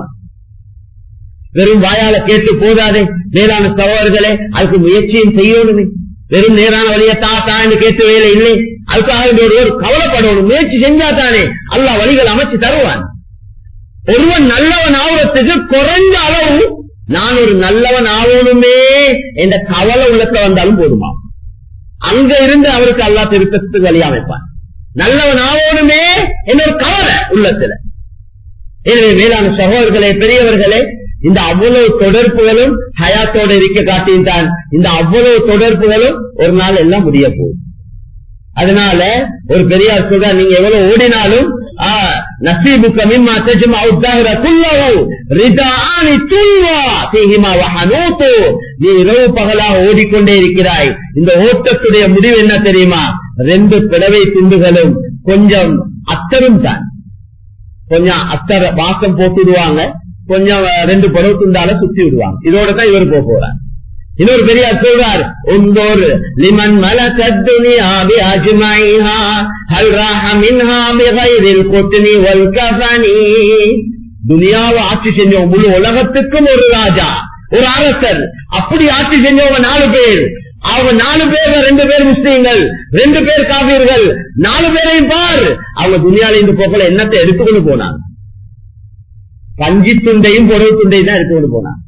வெறும் வாயால கேட்டு போதாதே மேலான சகோதரர்களே, அதுக்கு முயற்சியும் செய்யணுமே. வெறும் நேரான வழியை தாத்தா என்று கேட்டு வேலை இல்லை. அதுக்காக ஒருவர் கவலைப்படணும், முயற்சி செஞ்சா தானே அல்லாஹ் வழிகள் அமைச்சு தருவான். ஒருவன் நல்லவன் ஆவறதுக்கு குறைஞ்ச அளவு நான் ஒரு நல்லவன் ஆகணுமே என்ற கவலை உள்ளத்துல வந்தாலும் போதுமா, அங்க இருந்து அவருக்கு அல்லாஹ் திருத்தத்துக்கு வழி அமைப்பான். நல்லவன் ஆகணுமே என்ற ஒரு கவலை உள்ளத்துல. எனவே மேலான சகோதரர்களே, பெரியவர்களே, இந்த அவ்வளவு தொடர்புகளும் ஹயாத்தோட இருக்க காட்டின்தான். இந்த அவ்வளவு தொடர்புகளும் ஒரு நாள் எல்லாம் முடிய போகுது. அதனால ஒரு பெரியார் சொல்ற, நீங்க எவ்வளவு ஓடினாலும் நசீபுக்க மிம்மா தஜ்மா உத்தஹர குல்லஹு ரிதாஅனி துல்வா ஃபீஹிமா வஹனூது. நீ இரவு பகலாக ஓடிக்கொண்டே இருக்கிறாய். இந்த ஓட்டத்துடைய முடிவு என்ன தெரியுமா? ரெண்டு பிளவை துண்டுகளும் கொஞ்சம் அத்தரும் தான். கொஞ்சம் அத்தர வாசம் போட்டுடுவாங்க, கொஞ்சம் ரெண்டு புடவை துண்டால சுத்தி விடுவாங்க. இதோட தான் இவர் போக போறார். இன்னொரு பெரியார் சொல்றார், உந்தோர் லிமன் மலகத் துனியா பி அஜ்மைஹா ஹல் ராஹ மின்ஹா பிகைரில் குத்னி வல் கஃபனி. துனியாவை ஆட்சி செஞ்சவங்க முழு உலகத்துக்கும் ஒரு ராஜா, ஒரு அரசர். அப்படி ஆட்சி செஞ்சவங்க நாலு பேர். அவங்க நாலு பேர், ரெண்டு பேர் முஸ்லீம்கள், ரெண்டு பேர் காபீர்கள். நாலு பேரையும் பார், அவங்க துனியால இந்த போக்கல என்னத்தை எடுத்துக்கொண்டு போனாங்க. பஞ்சி துண்டையும் பொருள் துண்டையும் தான் எடுத்துக்கொண்டு போனான்.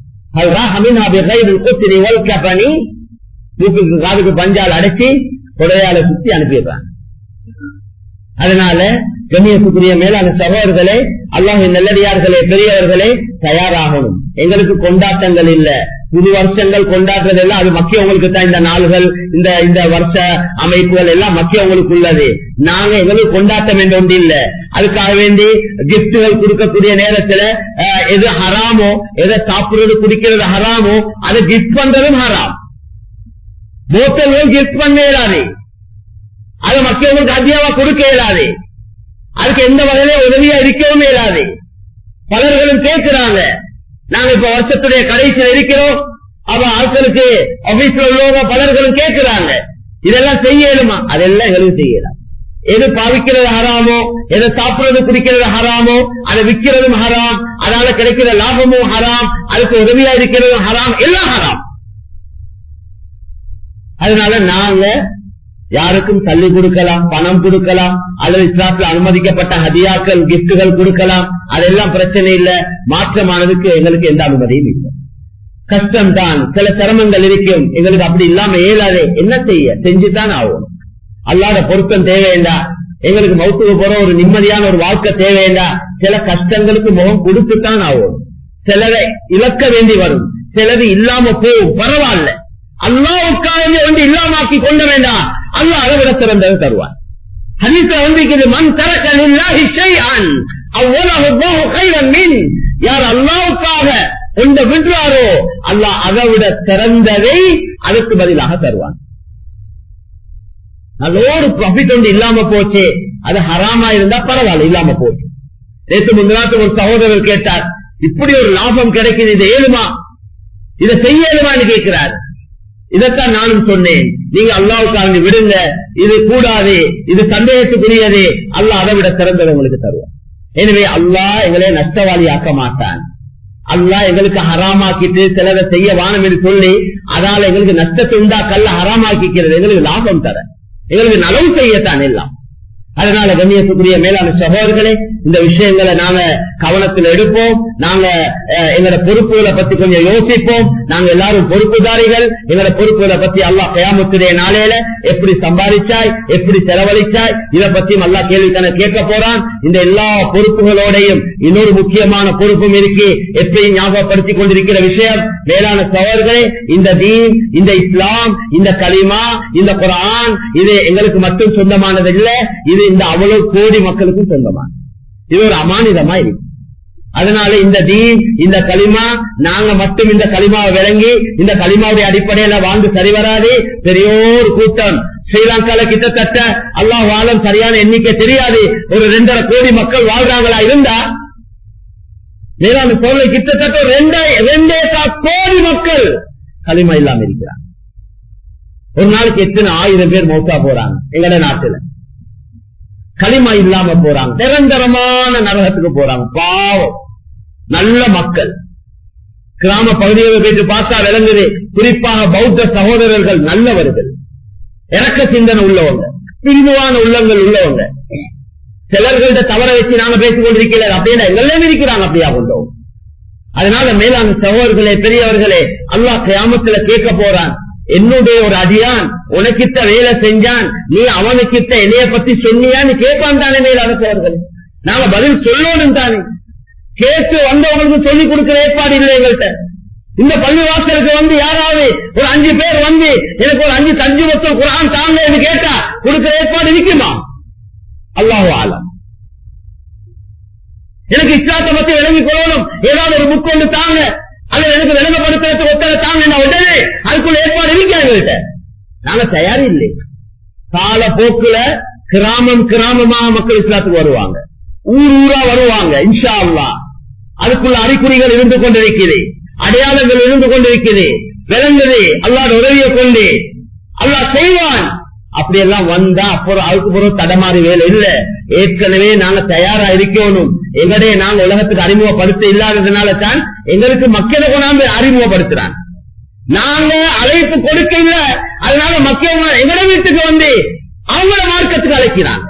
காதுக்கு பஞ்சால் அடைச்சி கொடையால சுத்தி அனுப்பிடுறாங்க. அதனால கண்ணியத்துக்குரிய மேலான சகோதரர்களே, அல்லாஹ்வின் நல்லடியார்களே, பெரியவர்களே, தயாராகணும். எங்களுக்கு கொண்டாட்டங்கள் இல்ல, புது வருஷங்கள் கொண்டாடுறது எல்லாம் அது மக்கியவங்களுக்கு தான். இந்த நாள்கள், இந்த இந்த வருஷ அமைப்புகள் எல்லாம் மக்கியவங்களுக்கு உள்ளது. நாங்க எங்களுக்கு கொண்டாட்டம் என்று ஒன்று இல்ல. அதுக்காக வேண்டி கிப்டுகள் கொடுக்கக்கூடிய நேரத்துல எது ஹராமோ, எதை சாப்பிடுறது குடிக்கிறது ஹராமோ அதை கிஃப்ட் பண்றதும் ஹராம். போத்தல்கள் கிஃப்ட் பண்ண இயலாது, அது மக்களுக்கு அதிகமா கொடுக்க இயலாது, அதுக்கு எந்த வகையில உதவியா இருக்கவும் இயலாது. பலர்களும் கேட்கிறாங்க, நாங்க இப்ப வருஷத்துடைய கடைசியில் இருக்கிறோம், அவ ஆட்களுக்கு ஆபீஸ்ல உள்ளவங்க பலர்களும் கேட்கிறாங்க, இதெல்லாம் செய்யலுமா? அதெல்லாம் எங்களுக்கு செய்யலாம். எது பாவிக்கிறது ஹராமோ, எதை சாப்பிடுறது குடிக்கிறது ஹராமோ, அதை விற்கிறதும் ஹராம், அதனால கிடைக்கிற லாபமும் ஹராம், அதுக்கு உதவியா இருக்கிறதும் ஹராம், எல்லாம் ஹராம். அதனால நாங்க யாருக்கும் தள்ளி கொடுக்கலாம், பணம் கொடுக்கலாம், அல்லது இஸ்லாத்தில் அனுமதிக்கப்பட்ட ஹதியாக்கள் கிஃப்டுகள் கொடுக்கலாம், அதெல்லாம் பிரச்சனை இல்லை. மாற்றமானதுக்கு எங்களுக்கு எந்த அனுமதியும் இல்லை. கஷ்டம் தான், சில சிரமங்கள் இருக்கும், எங்களுக்கு அப்படி இல்லாம இயலாதே. என்ன செய்ய, செஞ்சுதான் ஆகும். அல்லாத பொருத்தம் தேவையேண்டா, எங்களுக்கு மௌத்துக்கு போற ஒரு நிம்மதியான ஒரு வாழ்க்கை தேவையேண்டா, சில கஷ்டங்களுக்கு முகம் கொடுத்துத்தான் ஆகும். சிலரை இழக்க வேண்டி வரும், சிலது இல்லாம போகும், பரவாயில்ல. அல்லாஹ்வுக்காக ஒன்று இல்லாமாக்கி கொண்ட வேண்டாம், அல்லாஹ் அதை விட சிறந்தது தருவார். ஹதீஸ்ல வந்து மன் தரக லில்லாஹி ஷைஅன் அவ்வளவு அல்லாஹு கைரன் மின். யார் அல்லாஹ்வுக்காக ஒன்றை விடுறாரோ அல்லாஹ் அதை விட சிறந்ததை அதுக்கு பதிலாக தருவான். நல்லோடு ப்ராஃபிட் ஒன்று இல்லாம போச்சு, அது ஹராமா இருந்தா பரவாயில்ல, இல்லாம போச்சு. நேற்று முன்னாடி ஒரு சகோதரர் கேட்டார், இப்படி ஒரு லாபம் கிடைக்குது, இது ஏழுமா, இதை செய்ய ஏழுமான்னு கேட்கிறார். இதைத்தான் நானும் சொன்னேன், நீங்க அல்லாஹ்வுக்காக விடுங்க, இது கூடாது, இது சந்தேகத்துக்குரியது, அல்லாஹ் அதை விட சிறந்தது உங்களுக்கு தருவார். எனவே அல்லாஹ் எங்களை நஷ்டவாளி ஆக்க மாட்டான். அல்லாஹ் எங்களுக்கு ஹராமாக்கிட்டு சிலரை செய்ய வானம் என்று சொல்லி அதனால எங்களுக்கு நஷ்டத்தை உண்டாக்கல்ல ஹராமாக்கிறது, எங்களுக்கு லாபம் தர, எங்களுக்கு நலவு செய்யத்தான் எல்லாம். அதனால கண்ணியத்துக்குரிய மேலான சகோதரர்களே, இந்த விஷயங்களை நாங்க கவனத்தில் எடுப்போம். நாங்க எங்களோட பொறுப்புகளை பத்தி கொஞ்சம் யோசிப்போம். நாங்க எல்லாரும் பொறுப்புதாரிகள். எங்களோட பொறுப்புகளை பத்தி அல்லாஹ் கியாமத்துடைய நாளையில எப்படி சம்பாதிச்சாய், எப்படி செலவழிச்சாய், இதை பத்தியும் அல்லாஹ் கேள்வித்தான கேட்க போறான். இந்த எல்லா பொறுப்புகளோடையும் இன்னொரு முக்கியமான பொறுப்பும் இருக்கு. எப்பயும் ஞாபகப்படுத்திக் கொண்டிருக்கிற விஷயம், மேலான சகோதரர்களே, இந்த தீன், இந்த இஸ்லாம், இந்த கலிமா, இந்த குர்ஆன், இது எங்களுக்கு மட்டும் சொந்தமானது இல்லை. இது இந்த அவ்வளவு கோடி மக்களுக்கும் சொந்தமானது. இது ஒரு அமானிதமா இருக்கு. அதனால இந்த தீன், இந்த கலிமா, நாங்க மட்டும் இந்த கலிமாவை விளங்கி இந்த கலிமாவுடைய அடிப்படையில வாழ்ந்து சரி வராது. பெரியோர் கூட்டம் ஸ்ரீலங்கால கிட்டத்தட்ட அல்லாஹ் வாழும் சரியான எண்ணிக்கை தெரியாது, ஒரு ரெண்டரை கோடி மக்கள் வாழ்றாங்களா இருந்தா, மேலான சோழ கிட்டத்தட்ட ரெண்டே ரெண்டே கோடி மக்கள் கலிமா இல்லாம இருக்கிறாங்க. ஒரு நாளைக்கு எத்தனை ஆயிரம் பேர் மௌத்தா போறாங்க எங்கட நாட்டுல, களிமா இல்லாம போறாங்க, நிரந்தரமான நரகத்துக்கு போறாங்க. பாவம். நல்ல மக்கள் கிராம பகுதிகளை போயிட்டு பார்த்தா விளங்குது, குறிப்பாக பௌத்த சகோதரர்கள் நல்லவர்கள், இறக்க சிந்தனை உள்ளவங்க, பிரிவான உள்ளங்கள் உள்ளவங்க. சிலர்கள்ட்ட தவற வச்சு நாங்க பேசிக் கொண்டிருக்கிறார் அப்படின்னா எல்லாம் இருக்கிறாங்க அப்படியா கொண்டோம். அதனால மேலான சகோதரர்களே, பெரியவர்களே, அல்லாஹ் கியாமத்துல கேட்க போறான், என்னுடைய ஒரு அடியான் உனக்கிட்ட வேலை செஞ்சான், நீ அவனுக்கிட்ட என்னைய பத்தி சொன்னியான்னு கேட்பான் தானே மேலான சகோதரர்களே. நாங்க பதில் சொல்லணும் தானே. கேட்டு வந்தவங்களுக்கு சொல்லிக் கொடுக்கிற ஏற்பாடு இல்லை எங்கள்கிட்ட. இந்த பள்ளிவாசலுக்கு வந்து யாராவது ஒரு அஞ்சு பேர் வந்து எனக்கு ஒரு அஞ்சு தஞ்சு வருஷம் குர்ஆன் தாங்க என்று கேட்டா கொடுக்கிற ஏற்பாடு இருக்குமா? அல்லாஹு ஆலம். எனக்கு இஸ்லாத்தை பத்தி விளங்கி கொள்ளணும், ஏதாவது ஒரு புக் கொண்டு தாங்க, அல்லது எனக்கு விளங்கப்படுத்துறதுக்கு ஒத்தனை தாங்க, உடனே அதுக்குள்ள ஏற்பாடு இருக்க. நாங்க தயாரி இல்லை. கால போக்குல கிராமம் கிராமமாக மக்கள் இஸ்லாத்துக்கு வருவாங்க, ஊர் ஊரா வருவாங்க இன்ஷா அல்லாஹ். அதுக்குள்ள அறிகுறிகள் இருந்து கொண்டிருக்கிறது, அடையாளங்கள் இருந்து கொண்டிருக்கிறது, விளங்குது. அல்லாஹ் உதவியை கொண்டு அல்லாஹ் செய்வான். அப்படியெல்லாம் வந்தா அப்புறம் அதுக்கு பிறகு தடமாறி வேலை இல்ல. ஏற்கனவே நாங்க தயாரா இருக்கணும். எங்கடைய நாங்க உலகத்துக்கு அறிமுகப்படுத்த இல்லாததுனால தான் எங்களுக்கு மக்களை கொண்டாந்து அறிமுகப்படுத்துறாங்க. நாங்க அழைப்பு கொடுக்க இல்ல, அதனால மக்கள் எங்கட வீட்டுக்கு வந்து அவங்கள மார்க்கத்துக்கு அழைக்கிறாங்க.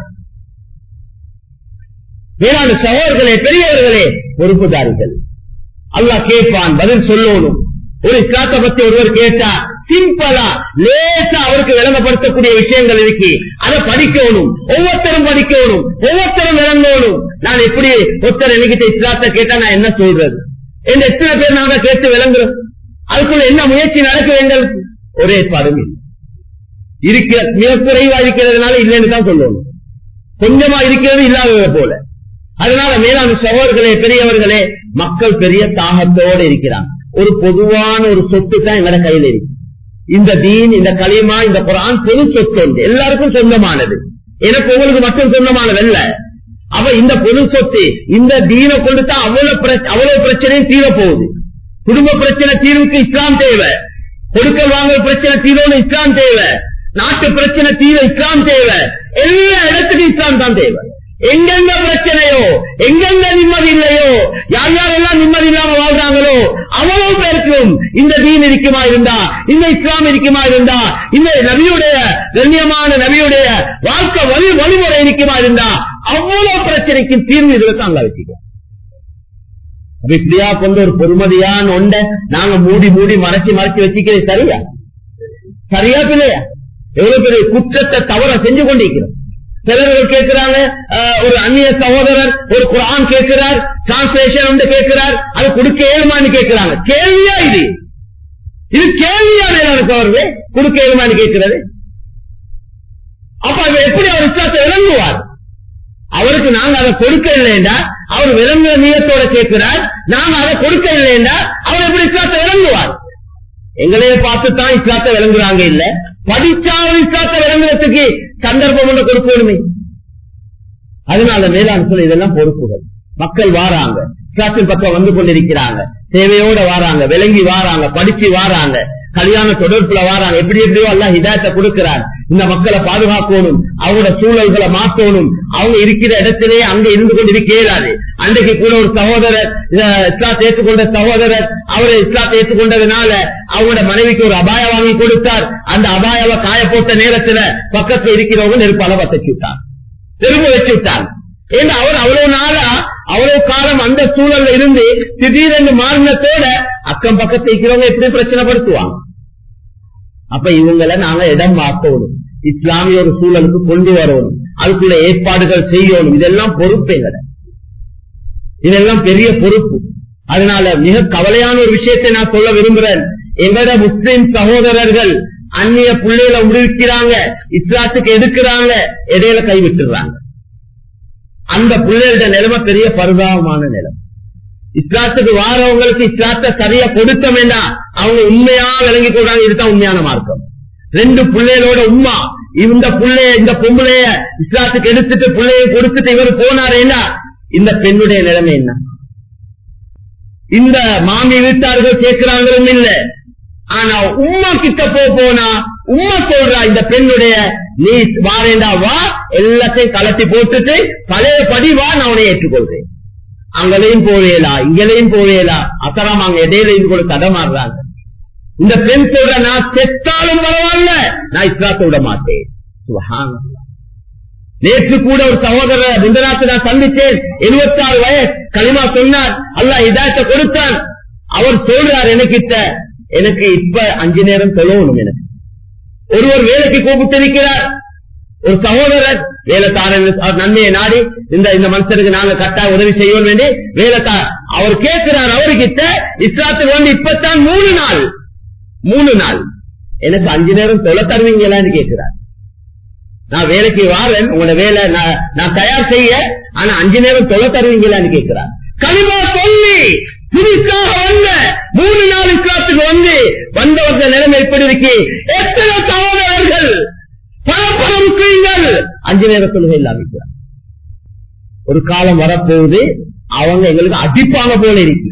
வேளாண் சகோதரர்களே, பெரியவர்களே, பொறுப்புதாரிகள். அல்லாஹ் கேட்பான், பதில் சொல்லணும். ஒரு இஸ்லாத்தை பத்தி ஒருவர் கேட்டா சிம்பிளா லேசா அவருக்கு விளங்கப்படுத்தக்கூடிய விஷயங்கள் இருக்கு, அதை படிக்கணும். ஒவ்வொருத்தரும் படிக்கணும், ஒவ்வொருத்தரும் விளங்கணும். நான் எப்படி ஒருத்தர் என்கிட்ட இஸ்லாத்தை கேட்டா நான் என்ன சொல்றது என்று எத்தனை பேர் நாங்க கேட்டு விளங்குறோம்? அதுக்குள்ள என்ன முயற்சி நடக்க வேண்டும்? ஒரே ஏற்பாடும் இருக்க மிக குறைவா இருக்கிறதுனால இல்லைன்னு தான் சொல்லணும். கொஞ்சமா இருக்கிறது இல்லாததை போல. அதனால மேலான சகோதரர்களே, பெரியவர்களே, மக்கள் பெரிய தாகத்தோடு இருக்கிறாங்க. ஒரு பொதுவான ஒரு சொத்து தான் எங்கட கையில் இருக்கு. இந்த தீன், இந்த கலிமா, இந்த குர்ஆன் பொது சொத்து, எல்லாருக்கும் சொந்தமானது. எனக்கு உங்களுக்கு மட்டும் சொந்தமானது அல்ல. அவ இந்த பொது சொத்து, இந்த தீனை கொண்டுதான் அவ்வளவு அவ்வளவு பிரச்சனையும் தீர போகுது. குடும்ப பிரச்சனை தீர்வுக்கு இஸ்லாம் தேவை, கொடுக்கல் வாங்கல் பிரச்சனை தீர்வு இஸ்லாம் தேவை, நாட்டு பிரச்சனை தீர இஸ்லாம் தேவை, எல்லா இடத்துக்கும் இஸ்லாம் தான் தேவை. எங்கெங்க பிரச்சனையோ, எங்கெங்க நிம்மதி இல்லையோ, யார் யாரெல்லாம் நிம்மதி இல்லாம வாழ்றாங்களோ அவ்வளவு பேருக்கும் இந்த தீன் இருக்குமா இருந்தா, இந்த இஸ்லாம் இருக்குமா இருந்தா, இந்த நபியுடைய கண்ணியமான நபியுடைய வாழ்க்கை வழி வழிமுறை இருக்குமா இருந்தா அவ்வளவு பிரச்சனைக்கு தீர்வு இதுல தான் வச்சுக்க. இப்படியா கொண்டு ஒரு பொறுமதியான ஒண்ட நாங்க மூடி மூடி மறைச்சு மறைச்சு வச்சுக்கிறது சரியா? சரியா பிள்ளையா? எவ்வளவு பெரிய குற்றத்தை தவற செஞ்சு கொண்டிருக்கிறோம். சிலர்கள் கேட்கிறாங்க, ஒரு அந்நிய சகோதரர் ஒரு குர்ஆன் கேட்கிறார், டிரான்ஸ்லேஷன் வந்து கேட்கிறார், அது கொடுக்க ஏழுமான்னு கேட்கிறாங்க. கேள்வியா இது? இது கேள்வியா மேலான அவர்களே? கொடுக்க ஏழுமான்னு கேட்கிறது. அப்ப அவர் எப்படி அவர் இஸ்லாத்தை விளங்குவார்? அவருக்கு நாங்க அதை கொடுக்க இல்லைண்டா, அவர் விளங்குற நீயத்தோட கேட்கிறார், நாங்க அதை கொடுக்க இல்லைண்டா அவர் எப்படி இஸ்லாத்தை விளங்குவார்? எங்களையே பார்த்துத்தான் இஸ்லாத்தை விளங்குறாங்க. இல்ல படிச்சாலும் இஸ்லாத்தை விளங்குறதுக்கு சந்தர்ப்பம் ஒன்று கொடுக்கணுமே. அதனால மேலாண் சொல்ல இதெல்லாம் பொறுப்புகள். மக்கள் வாராங்க, இஸ்லாத்தின் பக்கம் வந்து கொண்டிருக்கிறாங்க, தேவையோட வாராங்க, விளங்கி வாராங்க, படிச்சு வாராங்க, கல்யாண தொடர்புல வாராங்க. எப்படி எப்படியோ அல்லாஹ் ஹிதாயத்தை கொடுக்கிறார். இந்த மக்களை பாதுகாக்கணும், அவங்களோட சூழல்களை மாற்றணும். அவங்க இருக்கிற இடத்திலேயே அங்க இருந்து கொண்டு இருக்க இயலாது. அன்றைக்கு கூட ஒரு சகோதரர் இஸ்லாத்தை ஏற்றுக்கொண்ட சகோதரர், அவரை இஸ்லாத்தை ஏற்றுக்கொண்டதுனால அவங்களோட மனைவிக்கு ஒரு அபாய வாங்கி கொடுத்தார். அந்த அபாயாவை காய போட்ட நேரத்துல பக்கத்துல இருக்கிறவங்க நெருப்பால வத்தச்சு விட்டார். திரும்ப வச்சு விட்டாங்க. ஏன்னா அவர் அவ்வளவு நாளா அவ்வளவு காலம் அந்த சூழல்ல இருந்து திடீரென்று மாறினத்தோட அக்கம் பக்கத்தை இருக்கிறவங்க எப்படி பிரச்சனைப்படுத்துவாங்க. அப்ப இவங்களை நாங்க இடம் மாற்றணும், இஸ்லாமிய ஒரு சூழலுக்கு கொண்டு வரணும், அதுக்குள்ள ஏற்பாடுகள் செய்யணும். இதெல்லாம் பொறுப்பு எங்கட, இதெல்லாம் பெரிய பொறுப்பு. அதனால மிக கவலையான ஒரு விஷயத்தை நான் சொல்ல விரும்புறேன். எங்கட முஸ்லிம் சகோதரர்கள் அந்நிய பிள்ளைகளை உருவிக்கிறாங்க, இஸ்லாத்துக்கு எடுக்கிறாங்க, இடையில கைவிட்டுறாங்க. அந்த பிள்ளைகளோட நிலைமை பெரிய பரிதாபமான நிலைமை. இஸ்லாத்துக்கு வாரவங்களுக்கு இஸ்லாத்தை சரியா கொடுக்க வேண்டாம், அவங்க உண்மையா விளங்கி கொள்றாங்க. இதுதான் உண்மையான மார்க்கம். ரெண்டு பிள்ளைகளோட உண்மை, இந்த பிள்ளைய இந்த பொம்பளைய இஸ்லாத்துக்கு எடுத்துட்டு பிள்ளைய கொடுத்துட்டு இவர் போனாரேன்னா இந்த பெண்ணுடைய நிலைமை என்ன? இந்த மாமி வீட்டார்கள் கேட்கிறாங்களும் இல்ல. ஆனா உம்மா கிட்ட போ போனா உம்மா சொல்றா இந்த பெண்ணுடைய நீ வாரேண்டா வா, எல்லாத்தையும் கலட்டி போட்டுட்டு பழைய படி வா, நான் உன்னை ஏற்றுக்கொள்றேன். அங்களையும் போவேலா இங்களையும் போவேலா, அத்தரம் அங்க இடையிலையும் கூட தடமாறுறாங்க. இந்த பெண் சொல்ற நான் செத்தாலும் பரவாயில்ல, நான் இஸ்லாத்தை விட மாட்டேன். சுப்ஹானல்லாஹ். நேற்று கூட ஒரு சகோதரர் முந்தநாத்து நான் சந்திச்சேன், எழுபத்தி ஆறு வயசு களிமா சொன்னார், அல்லாஹ் ஹிதாயத்தை கொடுத்தான். அவர் சொல்றார் எனக்கிட்ட, எனக்கு இப்ப அஞ்சு நேரம் தொழணும். எனக்கு ஒருவர் வேலைக்கு கூப்பிட்டு இருக்கிறார், ஒரு சகோதரர் வேலைக்காரன் நன்மையை நாடி இந்த இந்த மனுஷனுக்கு நாங்க கட்டாய உதவி செய்ய வேண்டி வேலைக்கார அவர் கேட்கிறார், அவர்கிட்ட இஸ்லாத்துக்கு வந்து இப்பத்தான் மூணு நாள் மூணு நாள் எனக்கு அஞ்சு நேரம் தொலை தருவீங்களான்னு கேட்கிறார். நான் வேலைக்கு வாரேன், உங்களோட வேலை நான் தயார் செய்ய, ஆனா அஞ்சு நேரம் தொலை தருவீங்களான்னு கேட்கிறார். கலிமா சொல்லி புதுசாக வந்த மூணு நாள் இஸ்லாத்துக்கு வந்து வந்தவர்கள் நிலைமை எப்படி இருக்கு? எத்தனை சகோதரர்கள் பரப்பரமுக்குங்கள் அஞ்சு நேர தொழுகை இல்லாம ஒரு காலம் வரப்போகுது, அவங்க எங்களுக்கு அடிப்பாங்க போல இருக்கு.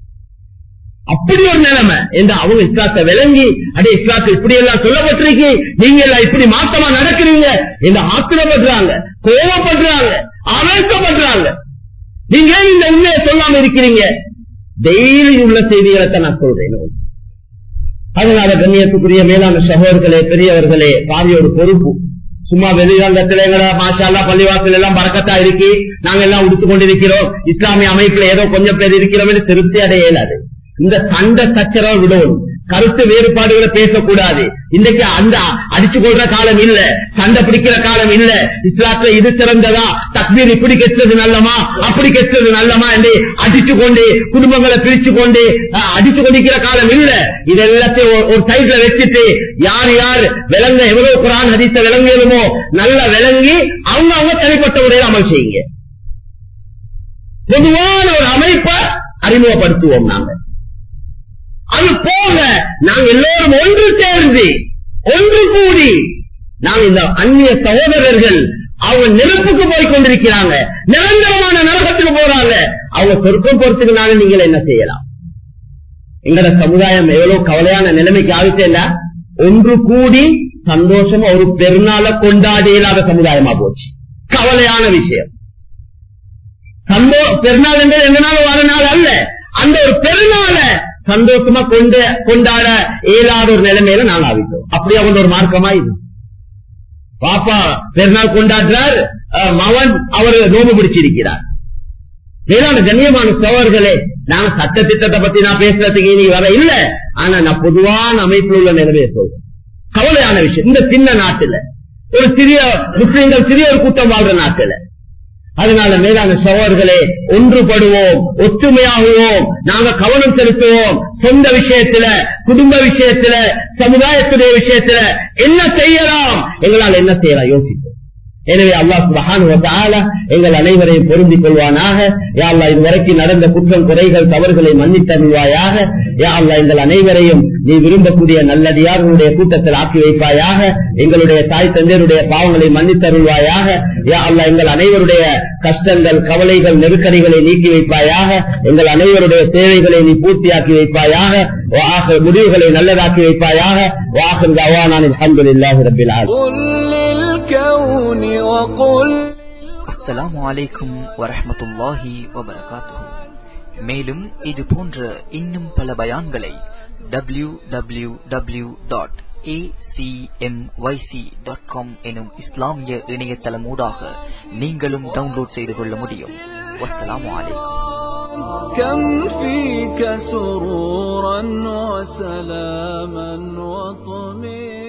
அப்படி ஒரு நிலைமை என்று அவங்க இஸ்லாத்தை விளங்கி, அடே இஸ்லாத்தை இப்படி எல்லாம் சொல்லப்பட்டிருக்கு, நீங்க எல்லாம் இப்படி மாற்றமா நடக்கிறீங்க என்று ஆத்திரப்படுறாங்க, கோபப்படுறாங்க, ஆவேசப்படுறாங்க. நீங்க இந்த உண்மையை சொல்லாம இருக்கிறீங்க. டெய்லி உள்ள செய்திகளை நான் சொல்றேன். அதனால கண்ணியத்துக்குரிய மேலான சகோதரர்களே, பெரியவர்களே, பாரியோட பொறுப்பு. சும்மா வெளிரங்கத்துல எங்களை மாஷால்லா பள்ளிவாசல் எல்லாம் பறக்கத்தா இருக்கு, நாங்க எல்லாம் உடுத்துக் கொண்டிருக்கிறோம், இஸ்லாமிய அமைப்புல ஏதோ கொஞ்சம் பேர் இருக்கிறோம் என்று திருப்தி அடைய இயலாது. இந்த சண்டை சச்சரவை விடவும், கருத்து வேறுபாடுகளை பேசக்கூடாது. இன்றைக்கு அந்த அடிச்சு கொள்ற காலம் இல்ல, சண்டை பிடிக்கிற காலம் இல்ல. இஸ்லாத்துல இது சிறந்ததா, தக்பீர் இப்படி கெட்டது நல்லமா, அப்படி கெட்டது நல்லமா என்று அடிச்சு கொண்டு குடும்பங்களை பிரிச்சு கொண்டு அடிச்சு கொண்டிருக்கிற காலம் இல்ல. இது எல்லாத்தையும் ஒரு சைட்ல வச்சுட்டு யார் யார் விளங்க எவ்வளவு குர்ஆன் ஹதீஸை விளங்குமோ நல்லா விளங்கி அவங்க அவங்க தனிப்பட்ட முறையில் அமல் செய்யுங்க. பொதுவான ஒரு அமைப்பை அறிமுகப்படுத்துவோம். நாங்க அது போக நாங்க எல்லோரும் ஒன்று சேர்ந்து ஒன்று கூடி நாங்க இந்த அந்நிய சகோதரர்கள் அவங்க நெருப்புக்கு போய் கொண்டிருக்கிறாங்க, நிரந்தரமான நரகத்துக்கு போறாங்க, அவங்க சொர்க்கம் பொறுத்துக்கு நாங்க நீங்கள் என்ன செய்யலாம்? எங்கட சமுதாயம் எவ்வளவு கவலையான நிலைமைக்கு ஆகிட்டேன்னா, ஒன்று கூடி சந்தோஷமா ஒரு பெருநாளை கொண்டாடி இல்லாத சமுதாயமா போச்சு. கவலையான விஷயம். சந்தோ பெருநாள் என்றது எந்த நாள் வார நாள் அல்ல, அந்த ஒரு பெருநாளை சந்தோஷமா கொண்டு கொண்டாட இயலாத ஒரு நிலைமையில நாங்க ஆகிட்டோம். அப்படி அவங்க ஒரு மார்க்கமா இது. பாப்பா பெருநாள் கொண்டாடுறார், மகன் அவர் நோம்பு பிடிச்சிருக்கிறார். வேளாண் கண்ணியமான சோழர்களே, நாங்க சட்ட திட்டத்தை பத்தி நான் பேசுறதுக்கு இனி வர இல்ல, ஆனா நான் பொதுவான அமைப்பில் உள்ள நிலைமையை சொல்றேன். கவலையான விஷயம். இந்த சின்ன நாட்டுல ஒரு சிறிய முஸ்லிம்கள் சிறிய ஒரு கூட்டம் வாழ்ற நாட்டுல. அதனால மேலான சகோதரர்களே, ஒன்றுபடுவோம், ஒற்றுமையாகுவோம், நாங்க கவனம் செலுத்துவோம். சொந்த விஷயத்துல, குடும்ப விஷயத்துல, சமுதாயத்துடைய விஷயத்துல என்ன செய்யலாம், எங்களால் என்ன செய்யலாம் யோசிப்போம். எனவே அல்லாஹ் சுப்ஹானஹு வ தஆலா எங்கள் அனைவரையும் பொருந்திக் கொள்வானாக. யா அல்லாஹ் இதுவரைக்கும் நடந்த குற்றம் குறைகள் தவறுகளை மன்னித்தருள்வாயாக. யா அல்லாஹ் எங்கள் அனைவரையும் நீ விரும்பக்கூடிய நல்லடியார்களுடைய கூட்டத்தில் ஆக்கி வைப்பாயாக. எங்களுடைய தாய் தந்தையருடைய பாவங்களை மன்னித்தருள்வாயாக. யா அல்லாஹ் எங்கள் அனைவருடைய கஷ்டங்கள் கவலைகள் நெருக்கடிகளை நீக்கி வைப்பாயாக. எங்கள் அனைவருடைய தேவைகளை நீ பூர்த்தியாக்கி வைப்பாயாக. முடிவுகளை நல்லதாக்கி வைப்பாயாக. வாஹிர் தஅவானா அல்ஹம்துலில்லாஹி ரப்பில் ஆலமீன். அஸ்ஸலாமு அலைக்கும் வரஹ்மத்துல்லாஹி வபரகாத்துஹு. மேலும் இது போன்ற இன்னும் பல பயான்களை W W W dot A C M Y C dot com எனும் இஸ்லாமிய இணையதளமூடாக நீங்களும் டவுன்லோட் செய்து கொள்ள முடியும். வஸ்ஸலாமு அலைக்கும். كم فيك سرورا وسلاما وطمئنانا